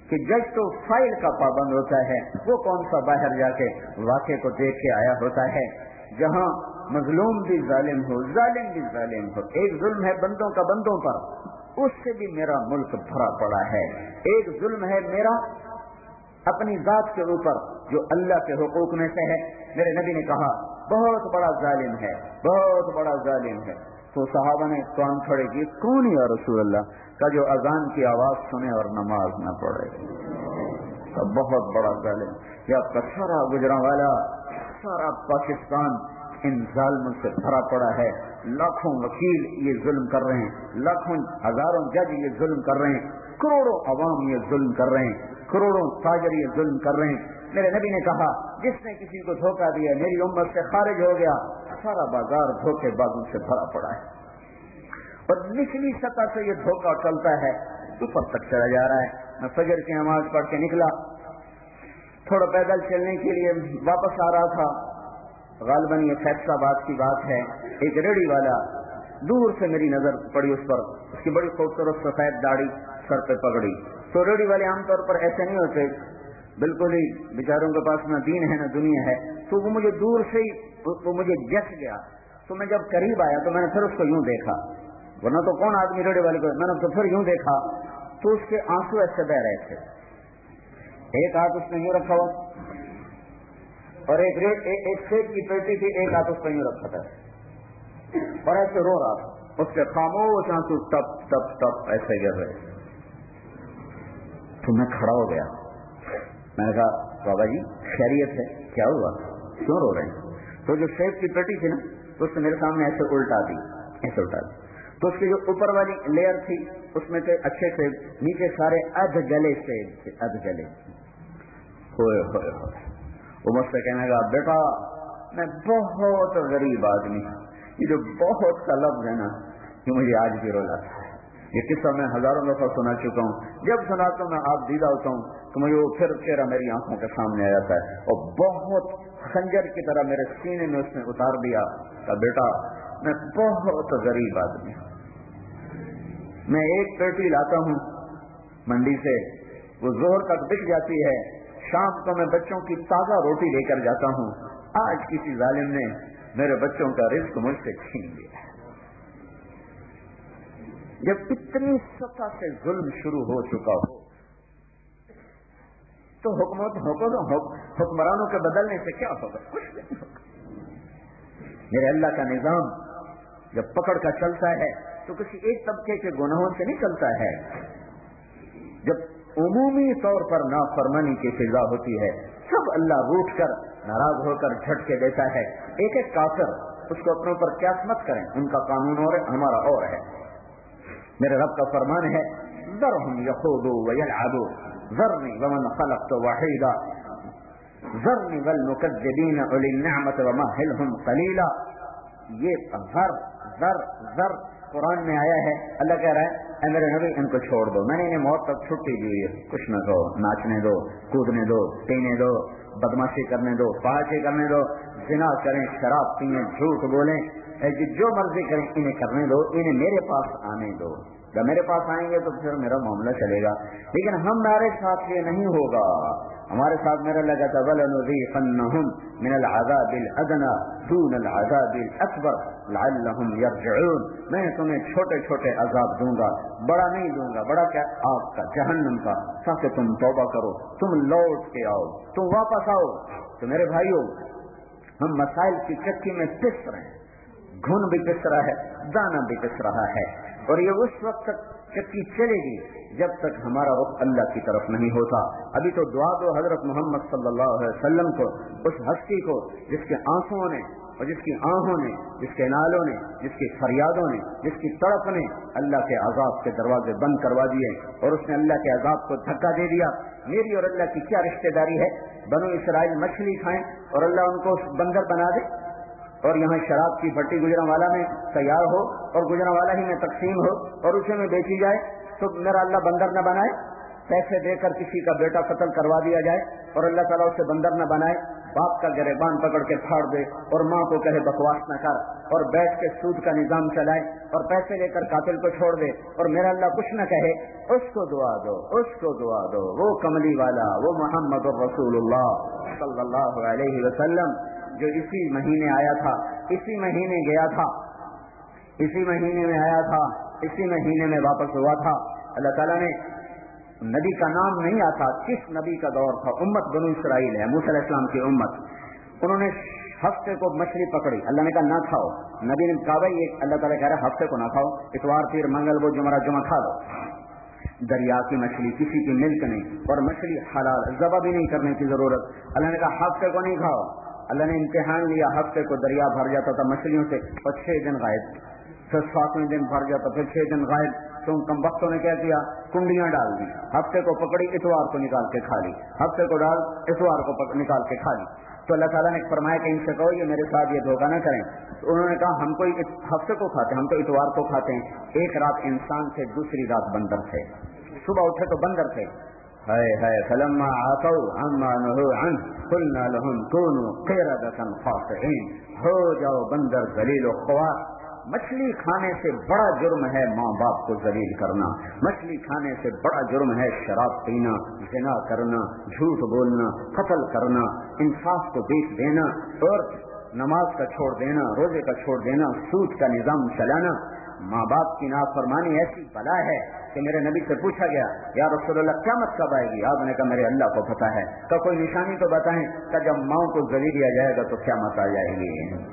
کہ जज तो फाइल का पाबंद होता है, वो कौन सा बाहर जाके वाक़े को देख के आया होता है। जहाँ मजलूम भी जालिम हो, जालिम भी जालिम हो, एक जुल्म है बंदों का बंदों पर, उससे भी मेरा मुल्क भरा पड़ा है। एक जुल्म है मेरा अपनी जात के ऊपर जो अल्लाह के हुकूक में से है। मेरे नबी ने कहा बहुत बड़ा जालिम है, बहुत बड़ा जालिम है। तो सहाबा ने कान खड़े किए, कौन या रसूल अल्लाह? का जो अजान की आवाज सुने और नमाज न पढ़े, तो बहुत बड़ा जालिम। या आपका सारा गुजरांवाला, सारा पाकिस्तान इन जालिमों से भरा पड़ा है। लाखों वकील ये जुल्म कर रहे हैं, लाखों हजारों जज ये जुल्म कर रहे हैं, करोड़ों अवाम ये जुल्म कर रहे हैं, करोड़ों ताजर ये जुल्म कर रहे हैं। मेरे नबी ने कहा जिसने किसी को धोखा दिया मेरी उम्मत से खारिज हो गया। सारा बाजार धोखेबाजों से भरा पड़ा है और निचली सतह से ये धोखा चलता है, ऊपर तक चला जा रहा है। मैं फजर की नमाज पढ़ के निकला, थोड़ा पैदल चलने के लिए वापस आ रहा था। गालिबन ये फैसलाबाद की बात है। एक रेडी वाला दूर से मेरी नजर पड़ी उस पर, उसकी बड़ी खूबसूरत सफेद दाढ़ी, सर पे पगड़ी। तो रेडी वाले आमतौर पर ऐसे नहीं होते, बिल्कुल ही बेचारों के पास ना दीन है ना दुनिया है। तो वो मुझे दूर से ही वो मुझे जच गया। तो मैं जब करीब आया तो मैंने फिर उसको यूं देखा, वरना तो कौन आदमी रेडी वाले को, मैंने तो फिर यूं देखा तो उसके आंसू ऐसे बह रहे थे। एक हाथ उसने यूं रखा हुआ और एक रेड एक, एक सेब की पेटी थी, एक हाथ उस पर यूं रखा था और ऐसे रो रहा था। उसके खामोश आंसू टप टप टप ऐसे गिर रहे। तो मैं खड़ा हो गया, मैंने कहा बाबा जी खैरियत है, क्या हुआ, क्यों रो रहे हैं? तो जो सेब की पेटी थी ना, तो उसने मेरे सामने ऐसे उल्टा दी, ऐसे उल्टा दी। तो उसकी जो ऊपर वाली लेयर थी उसमें थे अच्छे सेब, नीचे सारे अध गले सेब थे, अध गले। होए होए होए, वो मुझसे कहने लगा बेटा मैं बहुत गरीब आदमी, ये जो बहुत का लफ्ज है ना ये मुझे आज भी रुलाता है। ये किस्सा मैं हजारों दफा सुना चुका हूँ, जब सुनाता हूँ मैं आप दीदा होता हूँ तो मुझे वो फिर चेहरा मेरी आंखों के सामने आ जाता है और बहुत खंजर की तरह मेरे सीने में उसने उतार दिया कि बेटा मैं बहुत गरीब आदमी हूँ, मैं एक पेटी लाता हूँ मंडी से, वो जोहर तक बिक जाती है, शाम को मैं बच्चों की ताजा रोटी लेकर जाता हूँ। आज किसी जालिम ने मेरे बच्चों का रिस्क मुझसे छीन लिया। जब इतनी सतह से जुल्म शुरू हो चुका हो तो हुकूमत हुक्मरानों के बदलने से क्या होगा? कुछ नहीं होगा। मेरे अल्लाह का निजाम जब पकड़ का चलता है तो किसी एक तबके के गुनाहों से नहीं चलता है। जब उमूमी तौर पर नाफरमानी की फिजा होती है सब अल्लाह रूठ कर नाराज होकर झटके देता है। एक एक काफिर उसको अपने ऊपर क्यास मत करें, उनका कानून और है, हमारा और है। मेरे रब का फरमान है ज़रहुम यख़ूदू व यलअबू ज़रनी वमन ख़लक़्तु वहीदा ज़रनी वल मुकज़्ज़िबीन उलिन निअमति व महहिलहुम क़लीला। ये ज़र ज़र ज़र कुरान में आया है। अल्लाह कह रहा है ऐ मेरे नबी इनको छोड़ दो, मैंने इन्हें मौत तक छुट्टी दी है, कुछ न कहो, नाचने दो, कूदने दो, पीने दो, बदमाशी करने दो, फहाशी करने दो, जिना करें, शराब पिए, झूठ बोलें, जो मर्जी करें, इन्हें करने दो, इन्हें मेरे पास आने दो। जब मेरे पास आएंगे तो फिर मेरा मामला चलेगा। लेकिन हमारे साथ ये नहीं होगा। हमारे साथ मेरा लगा था वलनुज़ीक़न्नहुम मिनल अज़ाबिल अदना दूनल अज़ाबिल अकबर लअल्लहुम यरजिऊन। मैं तुम्हें छोटे छोटे अजाब दूंगा, बड़ा नहीं दूंगा। बड़ा क्या? आग का, जहन्नम का, ताकि तुम तौबा करो, तुम लौट के आओ, तुम वापस आओ। तो मेरे भाइयों हम मसाइल की चक्की में पिस रहे हैं, घुन भी पिस रहा है, दाना भी पिस रहा है, और ये उस वक्त तक चक्की चलेगी जब तक हमारा रुख अल्लाह की तरफ नहीं होता। अभी तो दुआ दो हजरत मोहम्मद सल्लल्लाहु अलैहि वसल्लम को, उस हस्ती को जिसके आंसुओं ने और जिसकी आहों ने, जिसके नालों ने, जिसकी फरियादों ने, जिसकी तड़प ने अल्लाह के अजाब के दरवाजे बंद करवा दिए और उसने अल्लाह के अजाब को धक्का दे दिया। मेरी और अल्लाह की क्या रिश्तेदारी है? बनो इसराइल मछली खाएं और अल्लाह उनको बंदर बना दे, और यहाँ शराब की भट्टी गुजरांवाला में तैयार हो और गुजरांवाला ही में तकसीम हो और उसे में बेची जाए, तो मेरा अल्लाह बंदर न बनाए। पैसे देकर किसी का बेटा कत्ल करवा दिया जाए और अल्लाह ताला उसे बंदर न बनाए। باپ کا गिरबान पकड़ के फाड़ दे और माँ को कहे बकवास न कर, और बैठ के सूद का निजाम चलाए और पैसे लेकर कातिल को छोड़ दे और मेरा अल्लाह कुछ न कहे, उसको दुआ दो, उसको दुआ दो। वो कमली वाला, वो मोहम्मद रसूलुल्लाह सल्लल्लाहु अलैहि वसल्लम जो इसी महीने आया था, इसी महीने गया था, इसी महीने में आया था, इसी महीने में वापस हुआ था। अल्लाह ताला ने नबी का नाम नहीं आता, किस नबी का दौर था, उम्मत बनु इसराइल है, मूसा अलैहिस्सलाम की उम्मत। उन्होंने हफ्ते को मछली पकड़ी, अल्लाह ने कहा ना खाओ, नबी ने कहा भाई एक, अल्लाह ताला कह रहा है हफ्ते को ना खाओ, इतवार फिर मंगल वो जुमरा जुमा खा लो। दरिया की मछली, किसी की मिल्क नहीं, और मछली हलाल, ज़बा भी नहीं करने की जरूरत। अल्लाह ने कहा हफ्ते को नहीं खाओ। अल्लाह ने इम्तिहान लिया, हफ्ते को दरिया भर जाता था मछलियों से और छह दिन गायब, फिर सातवें दिन भर जाता, फिर छह दिन गायब। तो उन कम वक्तों ने क्या किया, कुंडियां डाल दी, हफ्ते को पकड़ी, इतवार को निकाल के खा ली, हफ्ते को डाल, इतवार को निकाल के खा ली। तो अल्लाह ताला ने फरमाया कि इनसे कहो ये मेरे साथ ये धोखा न करें। तो उन्होंने कहा हम कोई हफ्ते को खाते हैं, हम तो इतवार को खाते हैं। एक रात इंसान थे, दूसरी रात बंदर थे, सुबह उठे तो बंदर थे। हाय हाय फलम्मा आतौ अम्मा नहू अन कुलना लहुम कूनू क़िरदतन ख़ासिईन, हो जाओ बंदर ज़लील व ख़वार। मछली खाने से बड़ा जुर्म है माँ बाप को जलील करना, मछली खाने से बड़ा जुर्म है शराब पीना, ज़िना करना, झूठ बोलना, कत्ल करना, इंसाफ को बेच देना और नमाज का छोड़ देना, रोजे का छोड़ देना, सूद का निजाम चलाना। माँ बाप की नाफरमानी ऐसी बला है कि मेरे नबी से पूछा गया या रसूलुल्लाह क़यामत कब आएगी? आपने कहा मेरे अल्लाह को पता है। तो कोई निशानी तो बताएं। कि जब माँ को जलील दिया जाएगा तो क़यामत आ जाएगी।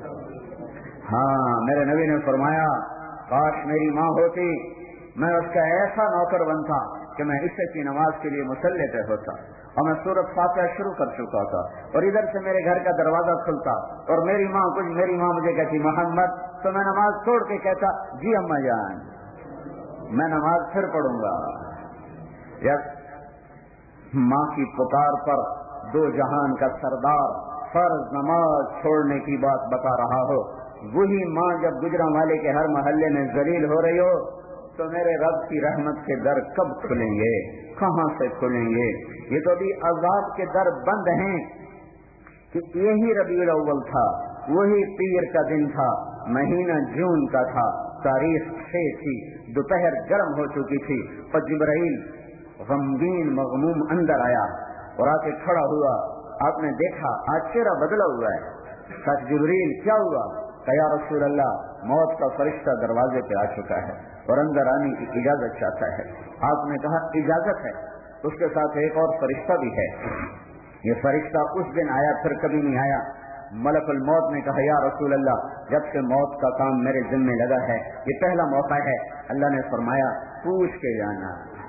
हाँ, मेरे नबी ने फरमाया काश मेरी माँ होती, मैं उसका ऐसा नौकर बनता कि मैं इसे की नमाज के लिए मुसल्ले पे होता और मैं सूरत फातिहा शुरू कर चुका था और इधर से मेरे घर का दरवाजा खुलता और मेरी माँ कुछ मेरी माँ मुझे कहती मोहम्मद, तो मैं नमाज छोड़ के कहता जी अम्मा जान, मैं नमाज फिर पढ़ूंगा। यार माँ की पुकार पर दो जहान का सरदार फर्ज नमाज छोड़ने की बात बता रहा हो, वही माँ जब गुजरा वाले के हर मोहल्ले में जलील हो रही हो, तो मेरे रब की रहमत के दर कब खुलेंगे, कहाँ से खुलेंगे? ये तो अभी अजाब के दर बंद हैं। कि यही रबीउल अव्वल था, वही पीर का दिन था, महीना जून का था, तारीख छह थी, दोपहर गर्म हो चुकी थी और जिब्राइल गमगीन मगमूम अंदर आया और आके खड़ा हुआ। आपने देखा आज चेहरा बदला हुआ है। सच जिब्रील क्या हुआ? या रसूल अल्लाह, मौत का फरिश्ता दरवाजे पे आ चुका है और अंदर आने की इजाजत चाहता है। आपने कहा इजाजत है, उसके साथ एक और फरिश्ता भी है। ये फरिश्ता उस दिन आया फिर कभी नहीं आया। मलकुल मौत ने कहा या रसूल अल्लाह, जब से मौत का काम मेरे जिम्मे लगा है ये पहला मौका है। अल्लाह ने फरमाया पूछ के जाना,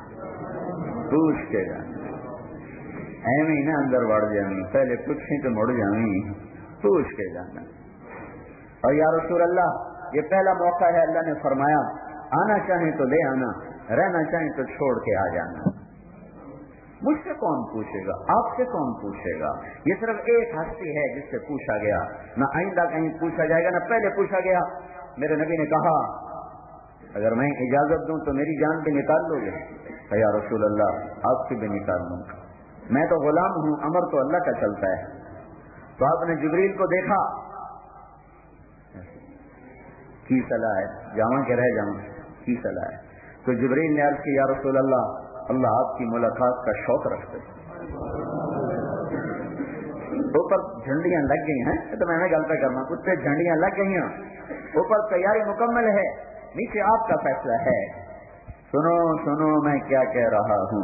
पूछ के जाना, ऐਵੇਂ ना अंदर बढ़ जावी, पहले पूछी तो मुड़ जावी, पूछ के जाना। और या रसूल अल्लाह ये पहला मौका है। अल्लाह ने फरमाया आना चाहे तो ले आना, रहना चाहे तो छोड़ के आ जाना। मुझसे कौन पूछेगा, आपसे कौन पूछेगा? ये सिर्फ एक हस्ती है जिससे पूछा गया, न आइंदा कहीं पूछा जाएगा न पहले पूछा गया। मेरे नबी ने कहा अगर मैं इजाजत दूं तो मेरी जान भी निकाल लोगे? या रसूल अल्लाह आपकी भी निकाल लूंगा, मैं तो गुलाम हूं, अमर तो अल्लाह का चलता है। तो आपने जिब्रील को देखा, की सलाह है जामा के रह जामा की सलाह है। तो जिब्रील ने अर्ज की या रसूल अल्लाह, अल्लाह आपकी मुलाकात का शौक रखते। ऊपर झंडियां लग गई हैं, तो मैंने गलत करना, कुछ झंडियां लग गई हैं, ऊपर तैयारी मुकम्मल है, नीचे आपका फैसला है। सुनो सुनो मैं क्या कह रहा हूं,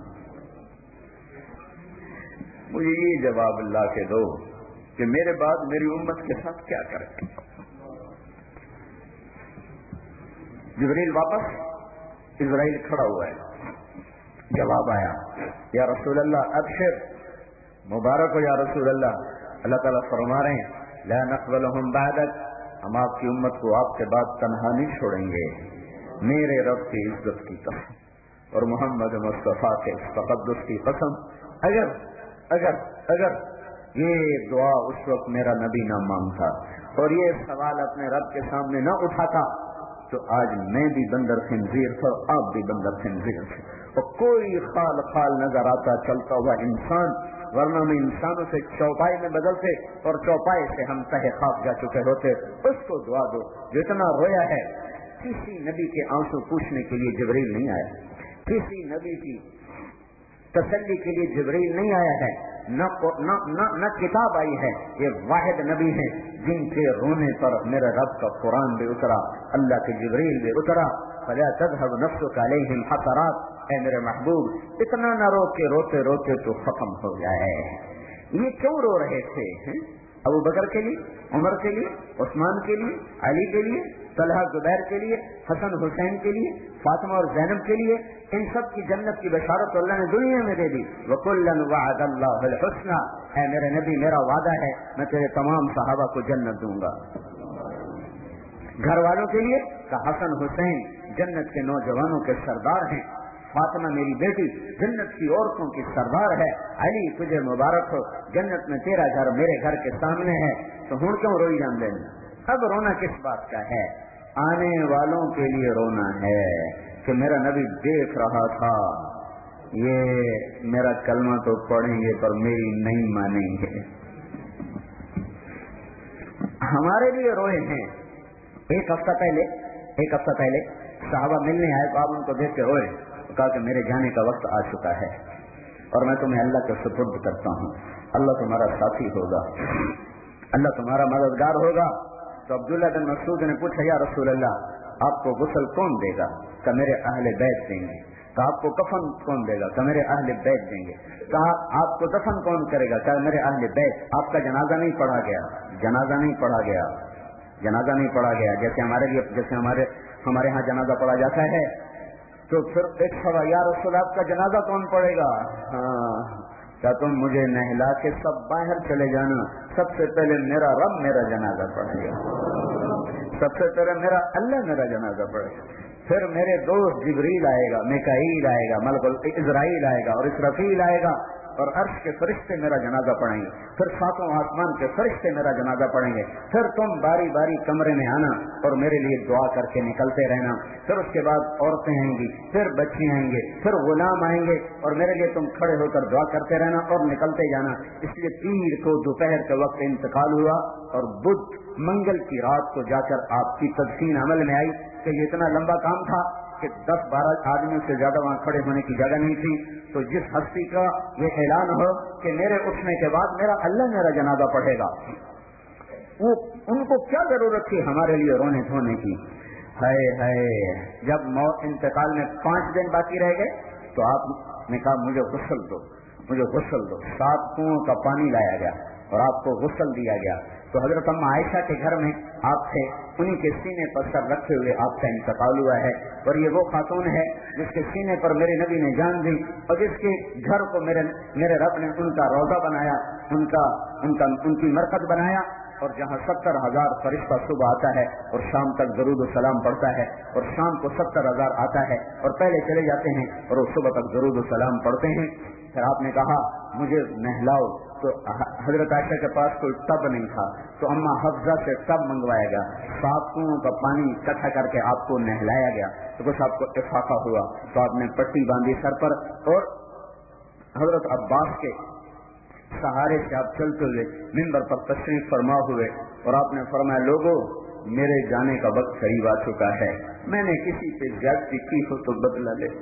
मुझे ये जवाब अल्लाह के दो कि मेरे बाद मेरी उम्मत के साथ क्या करें। जिब्रील वापस, इज़राइल खड़ा हुआ है। जवाब आया या रसूल अल्लाह अबशिर, मुबारक हो या रसूल अल्लाह। अल्लाह ताला फरमा रहे हैं ला नक़बलहुम बादक, हम आपकी उम्मत को आपके बाद तन्हा नहीं छोड़ेंगे, मेरे रब की इज्जत की कसम और मोहम्मद मुस्तफा के तक़द्दुस की कसम। अगर अगर अगर ये दुआ उस वक्त मेरा नबी ना मांगता और ये सवाल अपने रब के सामने न उठाता तो आज मैं भी बंदर खिंजीर था, आप भी बंदर खिंजीर थे। और कोई खाल खाल नजर आता चलता हुआ इंसान ورنہ ہم انسانوں سے چوپائی میں بدلتے اور چوپائی سے ہم تہے خواب جا چکے ہوتے. اس کو دعا دو جو اتنا رویا ہے. کسی نبی کے آنسو پوچھنے کے لیے جبریل نہیں آیا, کسی نبی کی تسلی کے لیے جبریل نہیں آیا ہے, نہ نہ نہ, نہ کتاب آئی ہے. یہ واحد نبی ہیں جن کے رونے پر میرے رب کا قرآن بھی اترا, اللہ کے جبریل بھی اترا. فلا تذهب نفسك عليهم حسرات, اے میرے محبوب اتنا نہ رو کے روتے روتے تو ختم ہو جائے. یہ کیوں رو رہے تھے؟ ابو بکر کے لیے, عمر کے لیے, عثمان کے لیے, علی کے لیے, طلحہ زبیر کے لیے, حسن حسین کے لیے, فاطمہ اور زینب کے لیے. ان سب کی جنت کی بشارت اللہ نے دنیا میں دے دی. وَكُلًّا وَعَدَ اللَّهُ الْحُسْنَى, اے میرے نبی میرا وعدہ ہے میں تیرے تمام صحابہ کو جنت دوں گا. گھر والوں کے لیے کہ حسن حسین جنت کے نوجوانوں کے سردار ہیں, فاطمہ میری بیٹی جنت کی عورتوں کی سردار ہے, علی تجھے مبارک ہو جنت میں تیرا گھر میرے گھر کے سامنے ہے. تو ہوں کیوں روئی جان دیں؟ اب رونا کس بات کا ہے؟ آنے والوں کے لیے رونا ہے کہ میرا نبی دیکھ رہا تھا یہ میرا کلمہ تو پڑھیں گے پر میری نہیں مانیں گے. ہمارے لیے روئے ہیں. ایک ہفتہ پہلے ایک ہفتہ پہلے صحابہ ملنے آئے تو آپ ان کو دیکھ کے روئے, کہا کہ میرے جانے کا وقت آ چکا ہے اور میں تمہیں اللہ کے سپرد کرتا ہوں. اللہ تمہارا ساتھی ہوگا, اللہ تمہارا مددگار ہوگا. تو عبداللہ بن مسعود نے پوچھا یا رسول اللہ آپ کو غسل کون دے گا؟ کہ میرے اہل بیت دیں گے. کہا آپ کو کفن کون دے گا؟ کہ میرے اہل بیت دیں گے. کہا آپ کو دفن کون کرے گا؟ کہ میرے اہل بیت. آپ کا جنازہ نہیں پڑھا گیا, جنازہ نہیں پڑھا گیا, جنازہ نہیں پڑھا گیا. جیسے ہمارے لیے جیسے ہمارے ہمارے ہاں جنازہ پڑھا جاتا ہے تو پھر ایک سوال یا رسول آپ کا جنازہ کون پڑھے گا؟ ہاں کیا تم مجھے نہلا کے سب باہر چلے جانا, سب سے پہلے میرا رب میرا جنازہ پڑھے گا, سب سے پہلے میرا اللہ میرا جنازہ پڑھے گا, پھر میرے دوست جبریل آئے گا, میکائیل آئے گا, ملک اسرائیل آئے گا اور اسرافیل آئے گا اور عرش کے فرشتے میرا جنازہ پڑھیں گے, پھر ساتوں آسمان کے فرشتے میرا جنازہ پڑھیں گے, پھر تم باری باری کمرے میں آنا اور میرے لیے دعا کر کے نکلتے رہنا, پھر اس کے بعد عورتیں آئیں گی, پھر بچے آئیں گے, پھر غلام آئیں گے اور میرے لیے تم کھڑے ہو کر دعا کرتے رہنا اور نکلتے جانا. اس لیے پیر کو دوپہر کے وقت انتقال ہوا اور بدھ منگل کی رات کو جا کر آپ کی تدفین عمل میں آئی کہ یہ اتنا لمبا کام تھا کہ دس بارہ آدمیوں سے زیادہ وہاں کھڑے ہونے کی جگہ نہیں تھی. تو جس ہستی کا یہ اعلان ہو کہ میرے اٹھنے کے بعد میرا اللہ میرا جنازہ پڑھے گا, وہ ان کو کیا ضرورت تھی ہمارے لیے رونے دھونے کی؟ ہے ہے جب موت انتقال میں پانچ دن باقی رہ گئے تو آپ نے کہا مجھے غسل دو, مجھے غسل دو. سات کنویں کا پانی لایا گیا اور آپ کو غسل دیا گیا. تو حضرت اما عائشہ کے گھر میں آپ تھے, انہی کے سینے پر سر رکھے ہوئے آپ کا انتقال ہوا ہے. اور یہ وہ خاتون ہے جس کے سینے پر میرے نبی نے جان دی اور جس کے گھر کو میرے میرے رب نے ان کا روضہ بنایا, ان کا ان کا ان کی مرکز بنایا, اور جہاں ستر ہزار فرشتہ صبح آتا ہے اور شام تک درود و سلام پڑھتا ہے, اور شام کو ستر ہزار آتا ہے اور پہلے چلے جاتے ہیں اور وہ صبح تک درود و سلام پڑھتے ہیں. پھر آپ نے کہا مجھے نہلاؤ, تو حضرت عائشہ کے پاس کوئی ٹب نہیں تھا تو اما حفظہ سے ٹب منگوایا گیا, سات کنووں کا پانی اکٹھا کر کے آپ کو نہلایا گیا. تو کچھ آپ کو افاقہ ہوا تو آپ نے پٹی باندھی سر پر اور حضرت عباس کے سہارے سے آپ چلتے ہوئے منبر پر تشریف فرما ہوئے اور آپ نے فرمایا لوگوں میرے جانے کا وقت قریب آ چکا ہے, میں نے کسی پہ زیادتی کی ہو تو بدلہ لے.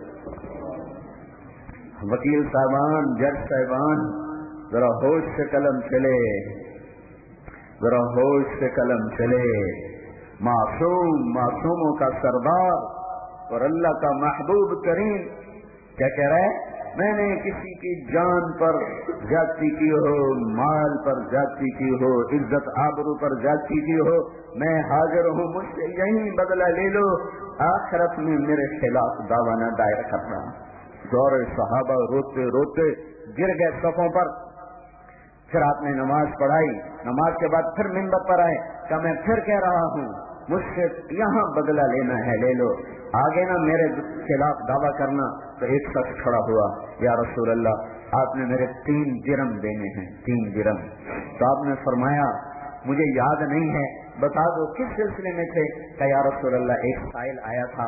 وکیل صاحبان, جج صاحبان, ذرا ہوش سے قلم چلے, ذرا ہوش سے قلم چلے. معصوم معصوموں کا سردار اور اللہ کا محبوب کریم کیا کہہ رہا ہے؟ میں نے کسی کی جان پر زیادتی کی ہو, مال پر زیادتی کی ہو, عزت آبرو پر زیادتی کی ہو, میں حاضر ہوں, مجھ سے یہی بدلہ لے لو. آخرت میں میرے خلاف دعویٰ نہ دائر کرنا. دور صحابہ روتے روتے گر گئے صفوں پر. پھر آپ نے نماز پڑھائی, نماز کے بعد پھر منبر پر آئے کہ میں پھر کہہ رہا ہوں مجھ سے یہاں بدلہ لینا ہے لے لو, آگے نہ میرے خلاف دعویٰ کرنا. تو ایک شخص کھڑا ہوا, یا رسول اللہ آپ نے میرے تین درم دینے ہیں, تین درم. تو آپ نے فرمایا مجھے یاد نہیں ہے, بتا دو کس سلسلے میں تھے؟ کہ یا رسول اللہ ایک سائل آیا تھا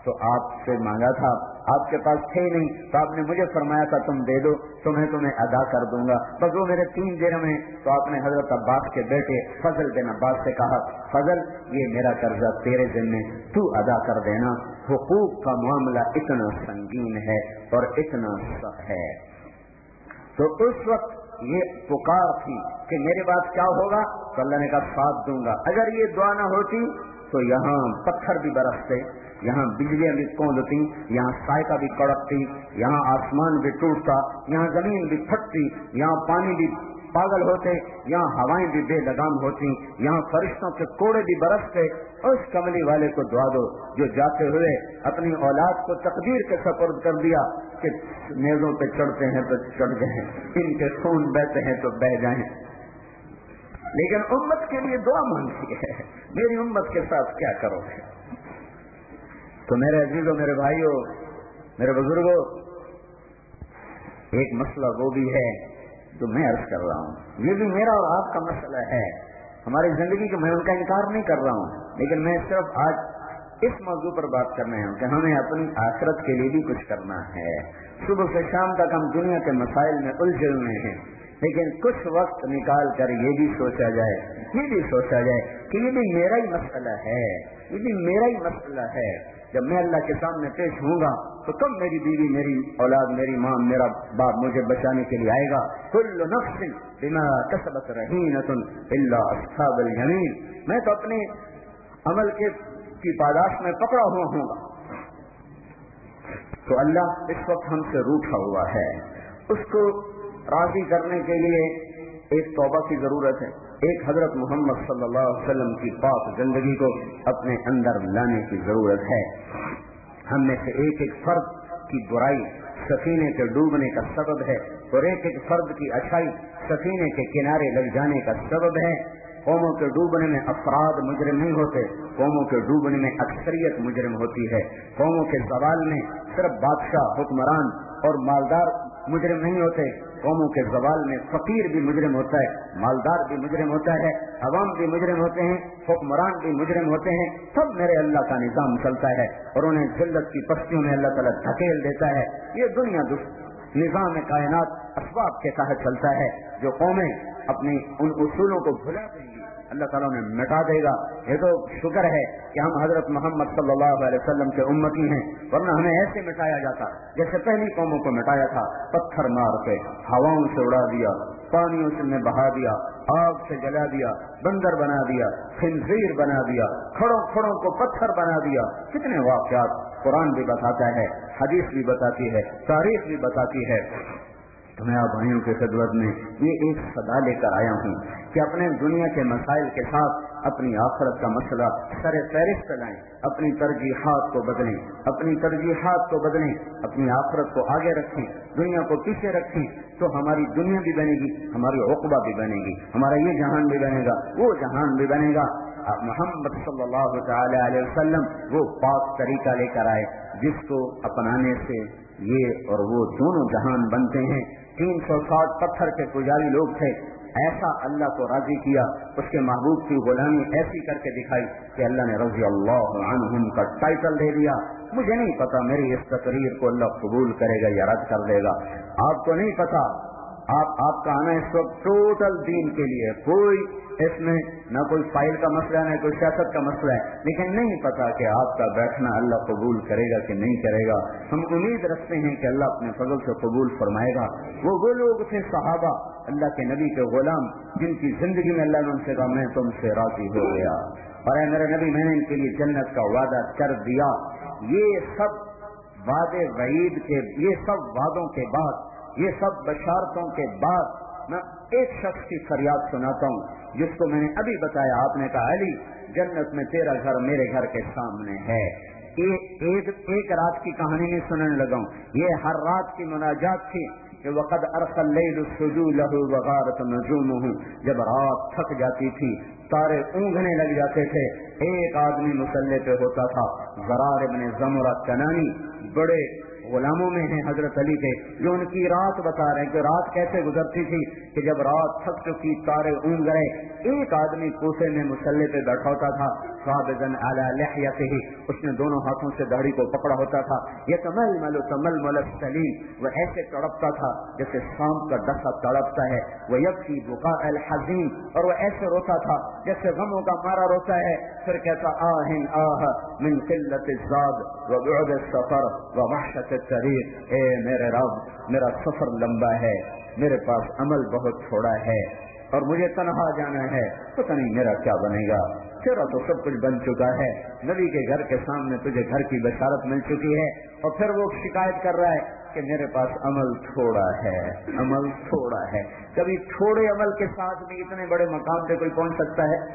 تو آپ سے مانگا تھا، آپ کے پاس تھے نہیں تو آپ نے مجھے فرمایا تھا تم دے دو تو میں تمہیں ادا کر دوں گا، بس وہ میرے تین درہم ہیں۔ تو آپ نے حضرت عباس کے بیٹے فضل بن عباس سے کہا فضل یہ میرا قرضہ تیرے ذمے، تو ادا کر دینا، حقوق کا معاملہ اتنا سنگین ہے اور اتنا سخت ہے۔ تو اس وقت یہ پکار تھی کہ میرے بعد کیا ہوگا، تو اللہ نے کہا ساتھ دوں گا۔ اگر یہ دعا نہ ہوتی تو یہاں پتھر بھی برستے، یہاں بجلیاں بھی کوندتی، یہاں سائقہ بھی کڑکتی، یہاں آسمان بھی ٹوٹتا، یہاں زمین بھی پھٹتی، یہاں پانی بھی پاگل ہوتے، یہاں ہوائیں بھی بے لگام ہوتی، یہاں فرشتوں کے کوڑے بھی برستے۔ اس کملی والے کو دعا دو جو جاتے ہوئے اپنی اولاد کو تقدیر کے سپرد کر دیا کہ نیزوں پہ چڑھتے ہیں تو چڑھ جائیں، ان کے خون بہتے ہیں تو بہ جائیں، لیکن امت کے لیے دعا مانگتی ہے، میری امت کے ساتھ کیا کرو گے؟ تو میرے عزیزوں، میرے بھائیوں، میرے بزرگوں، ایک مسئلہ وہ بھی ہے جو میں عرض کر رہا ہوں، یہ بھی میرا اور آپ کا مسئلہ ہے ہماری زندگی کا، میں ان کا انکار نہیں کر رہا ہوں، لیکن میں صرف آج اس موضوع پر بات کرنا ہے کہ ہمیں اپنی آخرت کے لیے بھی کچھ کرنا ہے۔ صبح سے شام تک ہم دنیا کے مسائل میں الجھے ہوئے ہیں، لیکن کچھ وقت نکال کر یہ بھی سوچا جائے یہ بھی سوچا جائے کہ یہ بھی میرا ہی مسئلہ ہے، یہ بھی میرا ہی مسئلہ ہے۔ جب میں اللہ کے سامنے پیش ہوں گا تو کب میری بیوی، میری اولاد، میری ماں، میرا باپ مجھے بچانے کے لیے آئے گا؟ کل نفس بما کسبت رہینۃ الا اصحاب الیمین، میں تو اپنے عمل کے کی پاداش میں پکڑا ہوا ہوں گا۔ تو اللہ اس وقت ہم سے روٹھا ہوا ہے، اس کو راضی کرنے کے لیے ایک توبہ کی ضرورت ہے، ایک حضرت محمد صلی اللہ علیہ وسلم کی پاک زندگی کو اپنے اندر لانے کی ضرورت ہے۔ ہم میں سے ایک ایک فرد کی برائی سفینے کے ڈوبنے کا سبب ہے، اور ایک ایک فرد کی اچھائی سفینے کے کنارے لگ جانے کا سبب ہے۔ قوموں کے ڈوبنے میں افراد مجرم نہیں ہوتے، قوموں کے ڈوبنے میں اکثریت مجرم ہوتی ہے۔ قوموں کے زوال میں صرف بادشاہ، حکمران اور مالدار مجرم نہیں ہوتے، قوموں کے زوال میں فقیر بھی مجرم ہوتا ہے، مالدار بھی مجرم ہوتا ہے، عوام بھی مجرم ہوتے ہیں، حکمران بھی مجرم ہوتے ہیں، سب میرے اللہ کا نظام چلتا ہے اور انہیں ذلت کی پستیوں میں اللہ تعالیٰ دھکیل دیتا ہے۔ یہ دنیا نظام کائنات اسباب کے تحت چلتا ہے، جو قومیں اپنی ان اصولوں کو بھلا دیں گی اللہ تعالیٰ نے مٹا دے گا۔ یہ تو شکر ہے کہ ہم حضرت محمد صلی اللہ علیہ وسلم کے امتی ہیں، ورنہ ہمیں ایسے مٹایا جاتا جیسے پہلی قوموں کو مٹایا تھا، پتھر مار کے، ہواؤں سے اڑا دیا، پانیوں سے میں بہا دیا، آگ سے جلا دیا، بندر بنا دیا، خنزیر بنا دیا، کھڑوں کھڑوں کو پتھر بنا دیا۔ کتنے واقعات قرآن بھی بتاتا ہے، حدیث بھی بتاتی ہے، تاریخ بھی بتاتی ہے۔ تو میں آپ بھائیوں کے خدمت میں یہ ایک صدا لے کر آیا ہوں کہ اپنے دنیا کے مسائل کے ساتھ اپنی آخرت کا مسئلہ سر فہرست لائیں، اپنی ترجیحات کو بدلیں، اپنی ترجیحات کو بدلیں، اپنی آخرت کو آگے رکھیں، دنیا کو پیچھے رکھیں، تو ہماری دنیا بھی بنے گی، ہماری عقبہ بھی بنے گی، ہمارا یہ جہان بھی بنے گا، وہ جہان بھی بنے گا۔ محمد صلی اللہ تعالی علیہ وسلم وہ پاک طریقہ لے کر آئے جس کو اپنانے سے یہ اور وہ دونوں جہان بنتے ہیں۔ تین سو ساٹھ پتھر کے پجاری لوگ تھے، ایسا اللہ کو راضی کیا، اس کے محبوب کی غلامی ایسی کر کے دکھائی کہ اللہ نے رضی اللہ عنہم کا ٹائٹل دے دیا۔ مجھے نہیں پتا میری اس تقریر کو اللہ قبول کرے گا یا رد کر دے گا، آپ کو نہیں پتا۔ آپ آپ کا آنا اس وقت ٹوٹل دین کے لیے، کوئی اس میں نہ کوئی فائل کا مسئلہ نہ کوئی سیاست کا مسئلہ ہے، لیکن نہیں پتا کہ آپ کا بیٹھنا اللہ قبول کرے گا کہ نہیں کرے گا۔ ہم امید رکھتے ہیں کہ اللہ اپنے فضل سے قبول فرمائے گا۔ وہ وہ لوگ تھے صحابہ، اللہ کے نبی کے غلام، جن کی زندگی میں اللہ نے ان سے کہا میں تم سے راضی ہو گیا، اور اے میرے نبی میں نے ان کے لیے جنت کا وعدہ کر دیا۔ یہ سب وعدے وعید کے، یہ سب وعدوں کے بعد، یہ سب بشارتوں کے بعد میں ایک شخص کی فریاد سناتا ہوں جس کو میں نے ابھی بتایا۔ آپ نے کہا علی جنت میں تیرا گھر میرے گھر کے سامنے ہے۔ ایک ایک, ایک رات کی کہانی نہیں سننے لگا ہوں، یہ ہر رات کی مناجات تھی کہ وقد ارخى الليل السجو له وغارت نجومه، جب رات تھک جاتی تھی، تارے اونگنے لگ جاتے تھے، ایک آدمی مسلح پہ ہوتا تھا، زرار ابن زمرہ کنانی، بڑے غلاموں میں ہیں حضرت علی کے، جو ان کی رات بتا رہے ہیں کہ رات کیسے گزرتی تھی کہ جب رات تھک چکی، تارے اونگ گئے، ایک آدمی کوسے میں مسلح پہ بیٹھا ہوتا تھا، قابضا علی لحیته، اس نے دونوں ہاتھوں سے داڑھی کو پکڑا ہوتا تھا، یتململ تململ السلیم، وہ ایسے تڑپتا تھا جیسے سانپ کا ڈسا تڑپتا ہے، ویبکی بکاء الحزین، اور وہ ایسے روتا تھا جیسے غموں کا مارا روتا ہے، پھر کہتا آہ آہ من قلت الزاد وبعد السفر ووحشت الطریق، اے میرے رب میرا سفر لمبا ہے، میرے پاس عمل بہت تھوڑا ہے اور مجھے تنہا جانا ہے، پتہ نہیں میرا کیا بنے گا، تیرا تو سب کچھ بن چکا ہے، نبی کے گھر کے سامنے تجھے گھر کی بشارت مل چکی ہے، اور پھر وہ شکایت کر رہا ہے کہ میرے پاس عمل تھوڑا ہے، عمل تھوڑا ہے۔ کبھی تھوڑے عمل کے ساتھ بھی اتنے بڑے مقام پہ کوئی پہنچ سکتا ہے؟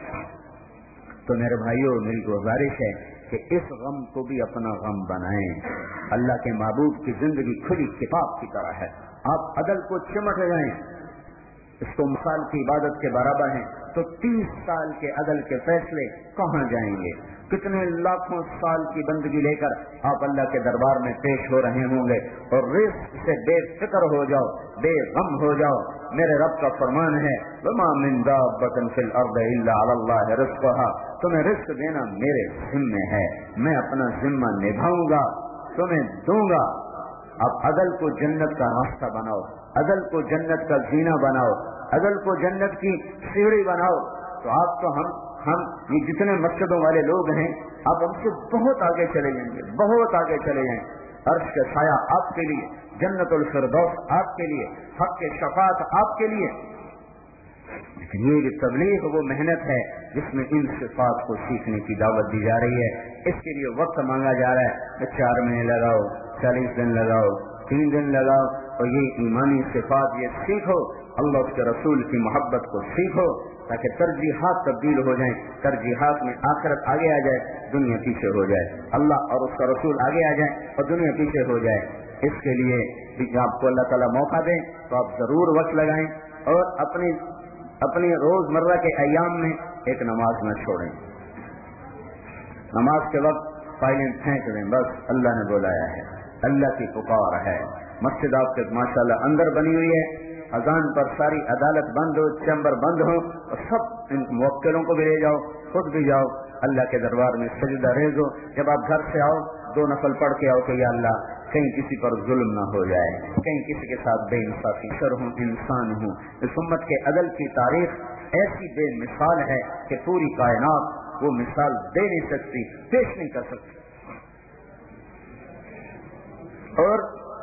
تو میرے بھائیوں میری گزارش ہے کہ اس غم کو بھی اپنا غم بنائیں۔ اللہ کے محبوب کی زندگی کھلی کتاب کی طرح ہے، آپ عدل کو چمٹ جائیں، اس کو مثال کی عبادت کے برابر ہیں، تو تیس سال کے عدل کے فیصلے کہاں جائیں گے؟ کتنے لاکھوں سال کی بندگی لے کر آپ اللہ کے دربار میں پیش ہو رہے ہوں گے، اور رزق سے بے فکر ہو جاؤ، بے غم ہو جاؤ۔ میرے رب کا فرمان ہے وما من دابۃ فی الارض الا علی اللہ رزقها، تمہیں رزق دینا میرے ذمہ ہے، میں اپنا ذمہ نبھاؤں گا، تمہیں دوں گا۔ اب عدل کو جنت کا راستہ بناؤ، عدل کو جنت کا زینہ بناؤ، عدل کو جنت کی سیڑھی بناؤ، تو آپ تو ہم ہم یہ جتنے مسجدوں والے لوگ ہیں آپ ہم سے بہت آگے چلے جائیں گے، بہت آگے چلے جائیں۔ عرش کا سایہ آپ کے لیے، جنت الفردوس آپ کے لیے، حق کے شفاعت آپ کے لیے۔ لیکن یہ جو تبلیغ وہ محنت ہے جس میں ان صفات کو سیکھنے کی دعوت دی جا رہی ہے، اس کے لیے وقت مانگا جا رہا ہے کہ چار مہینے لگاؤ، چالیس دن لگاؤ، تین دن لگاؤ، اور یہ ایمانی صفات یہ سیکھو، اللہ اس کے رسول کی محبت کو سیکھو، تاکہ ترجیحات تبدیل ہو جائیں، ترجیحات میں آخرت آگے آ جائے، دنیا پیچھے ہو جائے، اللہ اور اس کا رسول آگے آ جائیں اور دنیا پیچھے ہو جائے۔ اس کے لیے آپ کو اللہ تعالیٰ موقع دیں تو آپ ضرور وقت لگائیں، اور اپنی اپنی روز مرہ کے ایام میں ایک نماز نہ چھوڑیں، نماز کے وقت فائلیں پھینک دیں، بس اللہ نے بلایا ہے، اللہ کی پکار ہے۔ مسجد آپ کے ماشاءاللہ اندر بنی ہوئی ہے، اذان پر ساری عدالت بند ہو، چیمبر بند ہو، اور سب ان موکلوں کو بھی لے جاؤ، خود بھی جاؤ، اللہ کے دربار میں سجدہ ریز ہو۔ جب آپ گھر سے آؤ دو نفل پڑھ کے آؤ کہ یا اللہ کہیں کسی پر ظلم نہ ہو جائے، کہیں کسی کے ساتھ بے انصافی، شر ہوں انسان ہوں۔ اس امت کے عدل کی تاریخ ایسی بے مثال ہے کہ پوری کائنات وہ مثال دے نہیں سکتی، پیش نہیں کر سکتی۔ اور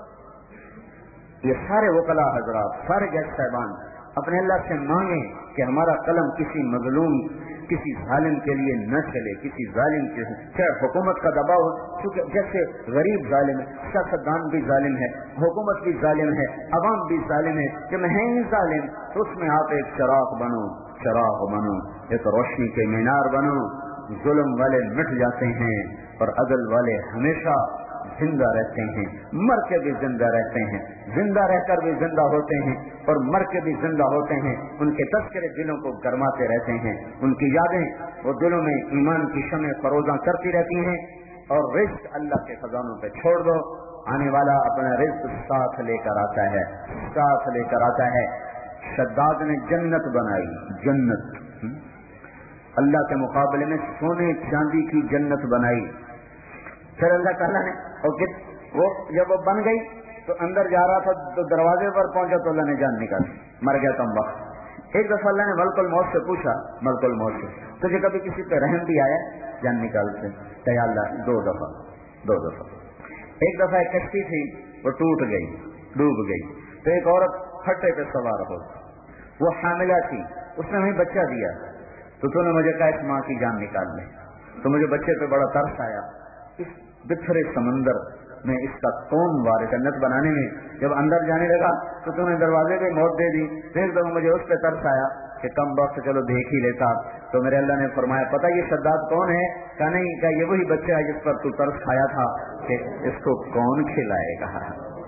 یہ سارے وکلاء حضرات، سارے جج صاحبان اپنے اللہ سے مانگیں کہ ہمارا قلم کسی مظلوم، کسی ظالم کے لیے نہ چلے، کسی ظالم کے چاہے حکومت کا دباؤ، کیونکہ جیسے غریب ظالم ہے، سیاستدان بھی ظالم ہے، حکومت بھی ظالم ہے، عوام بھی ظالم ہے، کہ میں ہی ظالم، تو اس میں آپ ایک چراغ بنو، چراغ بنو، ایک روشنی کے مینار بنو۔ ظلم والے مٹ جاتے ہیں اور عدل والے ہمیشہ زندہ رہتے ہیں، مر کے بھی زندہ رہتے ہیں، زندہ رہ کر بھی زندہ ہوتے ہیں اور مر کے بھی زندہ ہوتے ہیں۔ ان کے تذکرے دلوں کو گرماتے رہتے ہیں، ان کی یادیں وہ دلوں میں ایمان کی شمع فروزاں کرتی رہتی ہیں۔ اور رزق اللہ کے خزانوں پہ چھوڑ دو، آنے والا اپنا رزق ساتھ لے کر آتا ہے، ساتھ لے کر آتا ہے۔ شداد نے جنت بنائی، جنت اللہ کے مقابلے میں سونے چاندی کی جنت بنائی۔ پھر اللہ تعالیٰ نے اور وہ جب وہ بن گئی تو اندر جا رہا تھا تو دروازے پر پہنچا تو اللہ نے جان نکالی، مر گیا تم وقت۔ ایک دفعہ اللہ نے ملک الموت سے پوچھا، ملک الموت سے تجھے کبھی کسی پہ رحم بھی آیا جان نکال سے؟ کہ اللہ دو دفعہ دو دفعہ ایک دفعہ ایک کشتی تھی وہ ٹوٹ گئی، ڈوب گئی، تو ایک عورت پھٹے پہ سوار ہو، وہ حاملہ تھی، اس نے ہمیں بچہ دیا، تو تو نے مجھے کہا اس ماں کی جان نکال لے، تو مجھے بچے پہ بڑا ترس آیا۔ اس بچھڑے سمندر میں اس کا کون وارث جنت بنانے میں، جب اندر جانے لگا تو تو نے دروازے پہ موت دے دی۔ پھر تو مجھے اس پہ ترس آیا کہ کم وقت چلو دیکھ ہی لیتا، تو میرے اللہ نے فرمایا پتہ یہ شداد کون ہے؟ کہ نہیں، کہ یہ وہی بچہ ہے جس پر تو ترس کھایا تھا، کہ اس کو کون کھلائے گا۔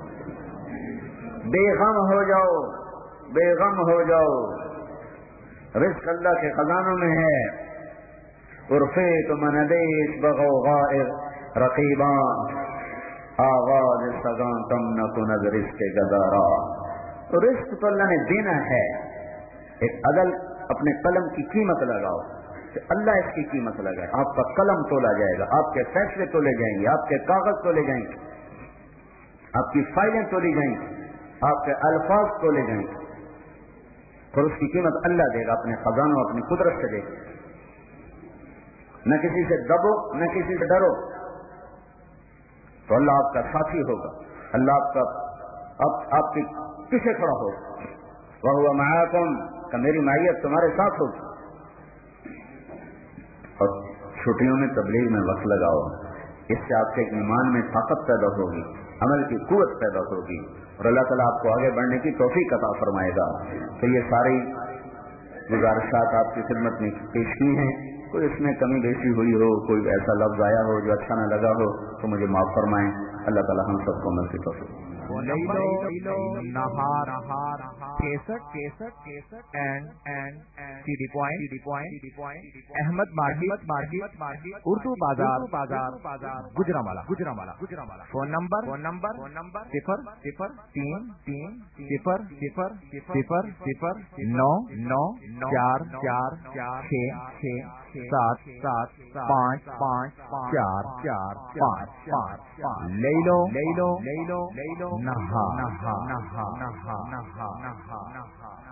بے غم ہو جاؤ، بے غم ہو جاؤ، رزق اللہ کے خزانوں میں ہے۔ عرفیت منادیش بغو غائر رقیبان، آواز سگان تم نہ کند رزق گزارا۔ تو رزق تو اللہ نے دینا ہے، ایک عدل اپنے قلم کی قیمت لگاؤ، کہ اللہ اس کی قیمت لگائے. آپ کا قلم تولا جائے گا, آپ کے فیصلے تولے جائیں گے, آپ کے کاغذ تولے جائیں گے, آپ کی فائلیں تولی جائیں گی, آپ کے الفاظ تولے جائیں گے, اور اس کی قیمت اللہ دے گا اپنے خزانوں, اپنی قدرت سے دے گا. نہ کسی سے دبو, نہ کسی سے ڈرو, تو اللہ آپ کا ساتھی ہوگا, اللہ آپ کا آپ, آپ کے پیچھے کھڑا ہوگا. وَهُوَ مَعَكُمْ, کہ میری معیت تمہارے ساتھ ہوگی. اور چھٹیوں میں تبلیغ میں وقت لگاؤ, اس سے آپ کے ایمان میں طاقت پیدا ہوگی, عمل کی قوت پیدا ہوگی, اور اللہ تعالیٰ آپ کو آگے بڑھنے کی توفیق عطا فرمائے گا. تو یہ ساری گزارشات آپ کی خدمت میں پیش کی ہیں. کوئی اس میں کمی بیشی ہوئی ہو, کوئی ایسا لفظ آیا ہو جو اچھا نہ لگا ہو, تو مجھے معاف فرمائیں. اللہ تعالیٰ ہم سب کو عمل کی توفیق. Nahar cassette cassette cassette and and C D point Ahmad market market market Urdu بازار بازار بازار Gujranwala Gujranwala Gujranwala. Phone number phone number phone number صفر صفر تین تین صفر صفر صفر صفر نو نو چار چار چھ چھ سات سات پانچ پانچ چار چار پانچ پانچ پانچ. لے لو لے لو لے لو لے لو نہا نہا نہا نہا نہا نہا.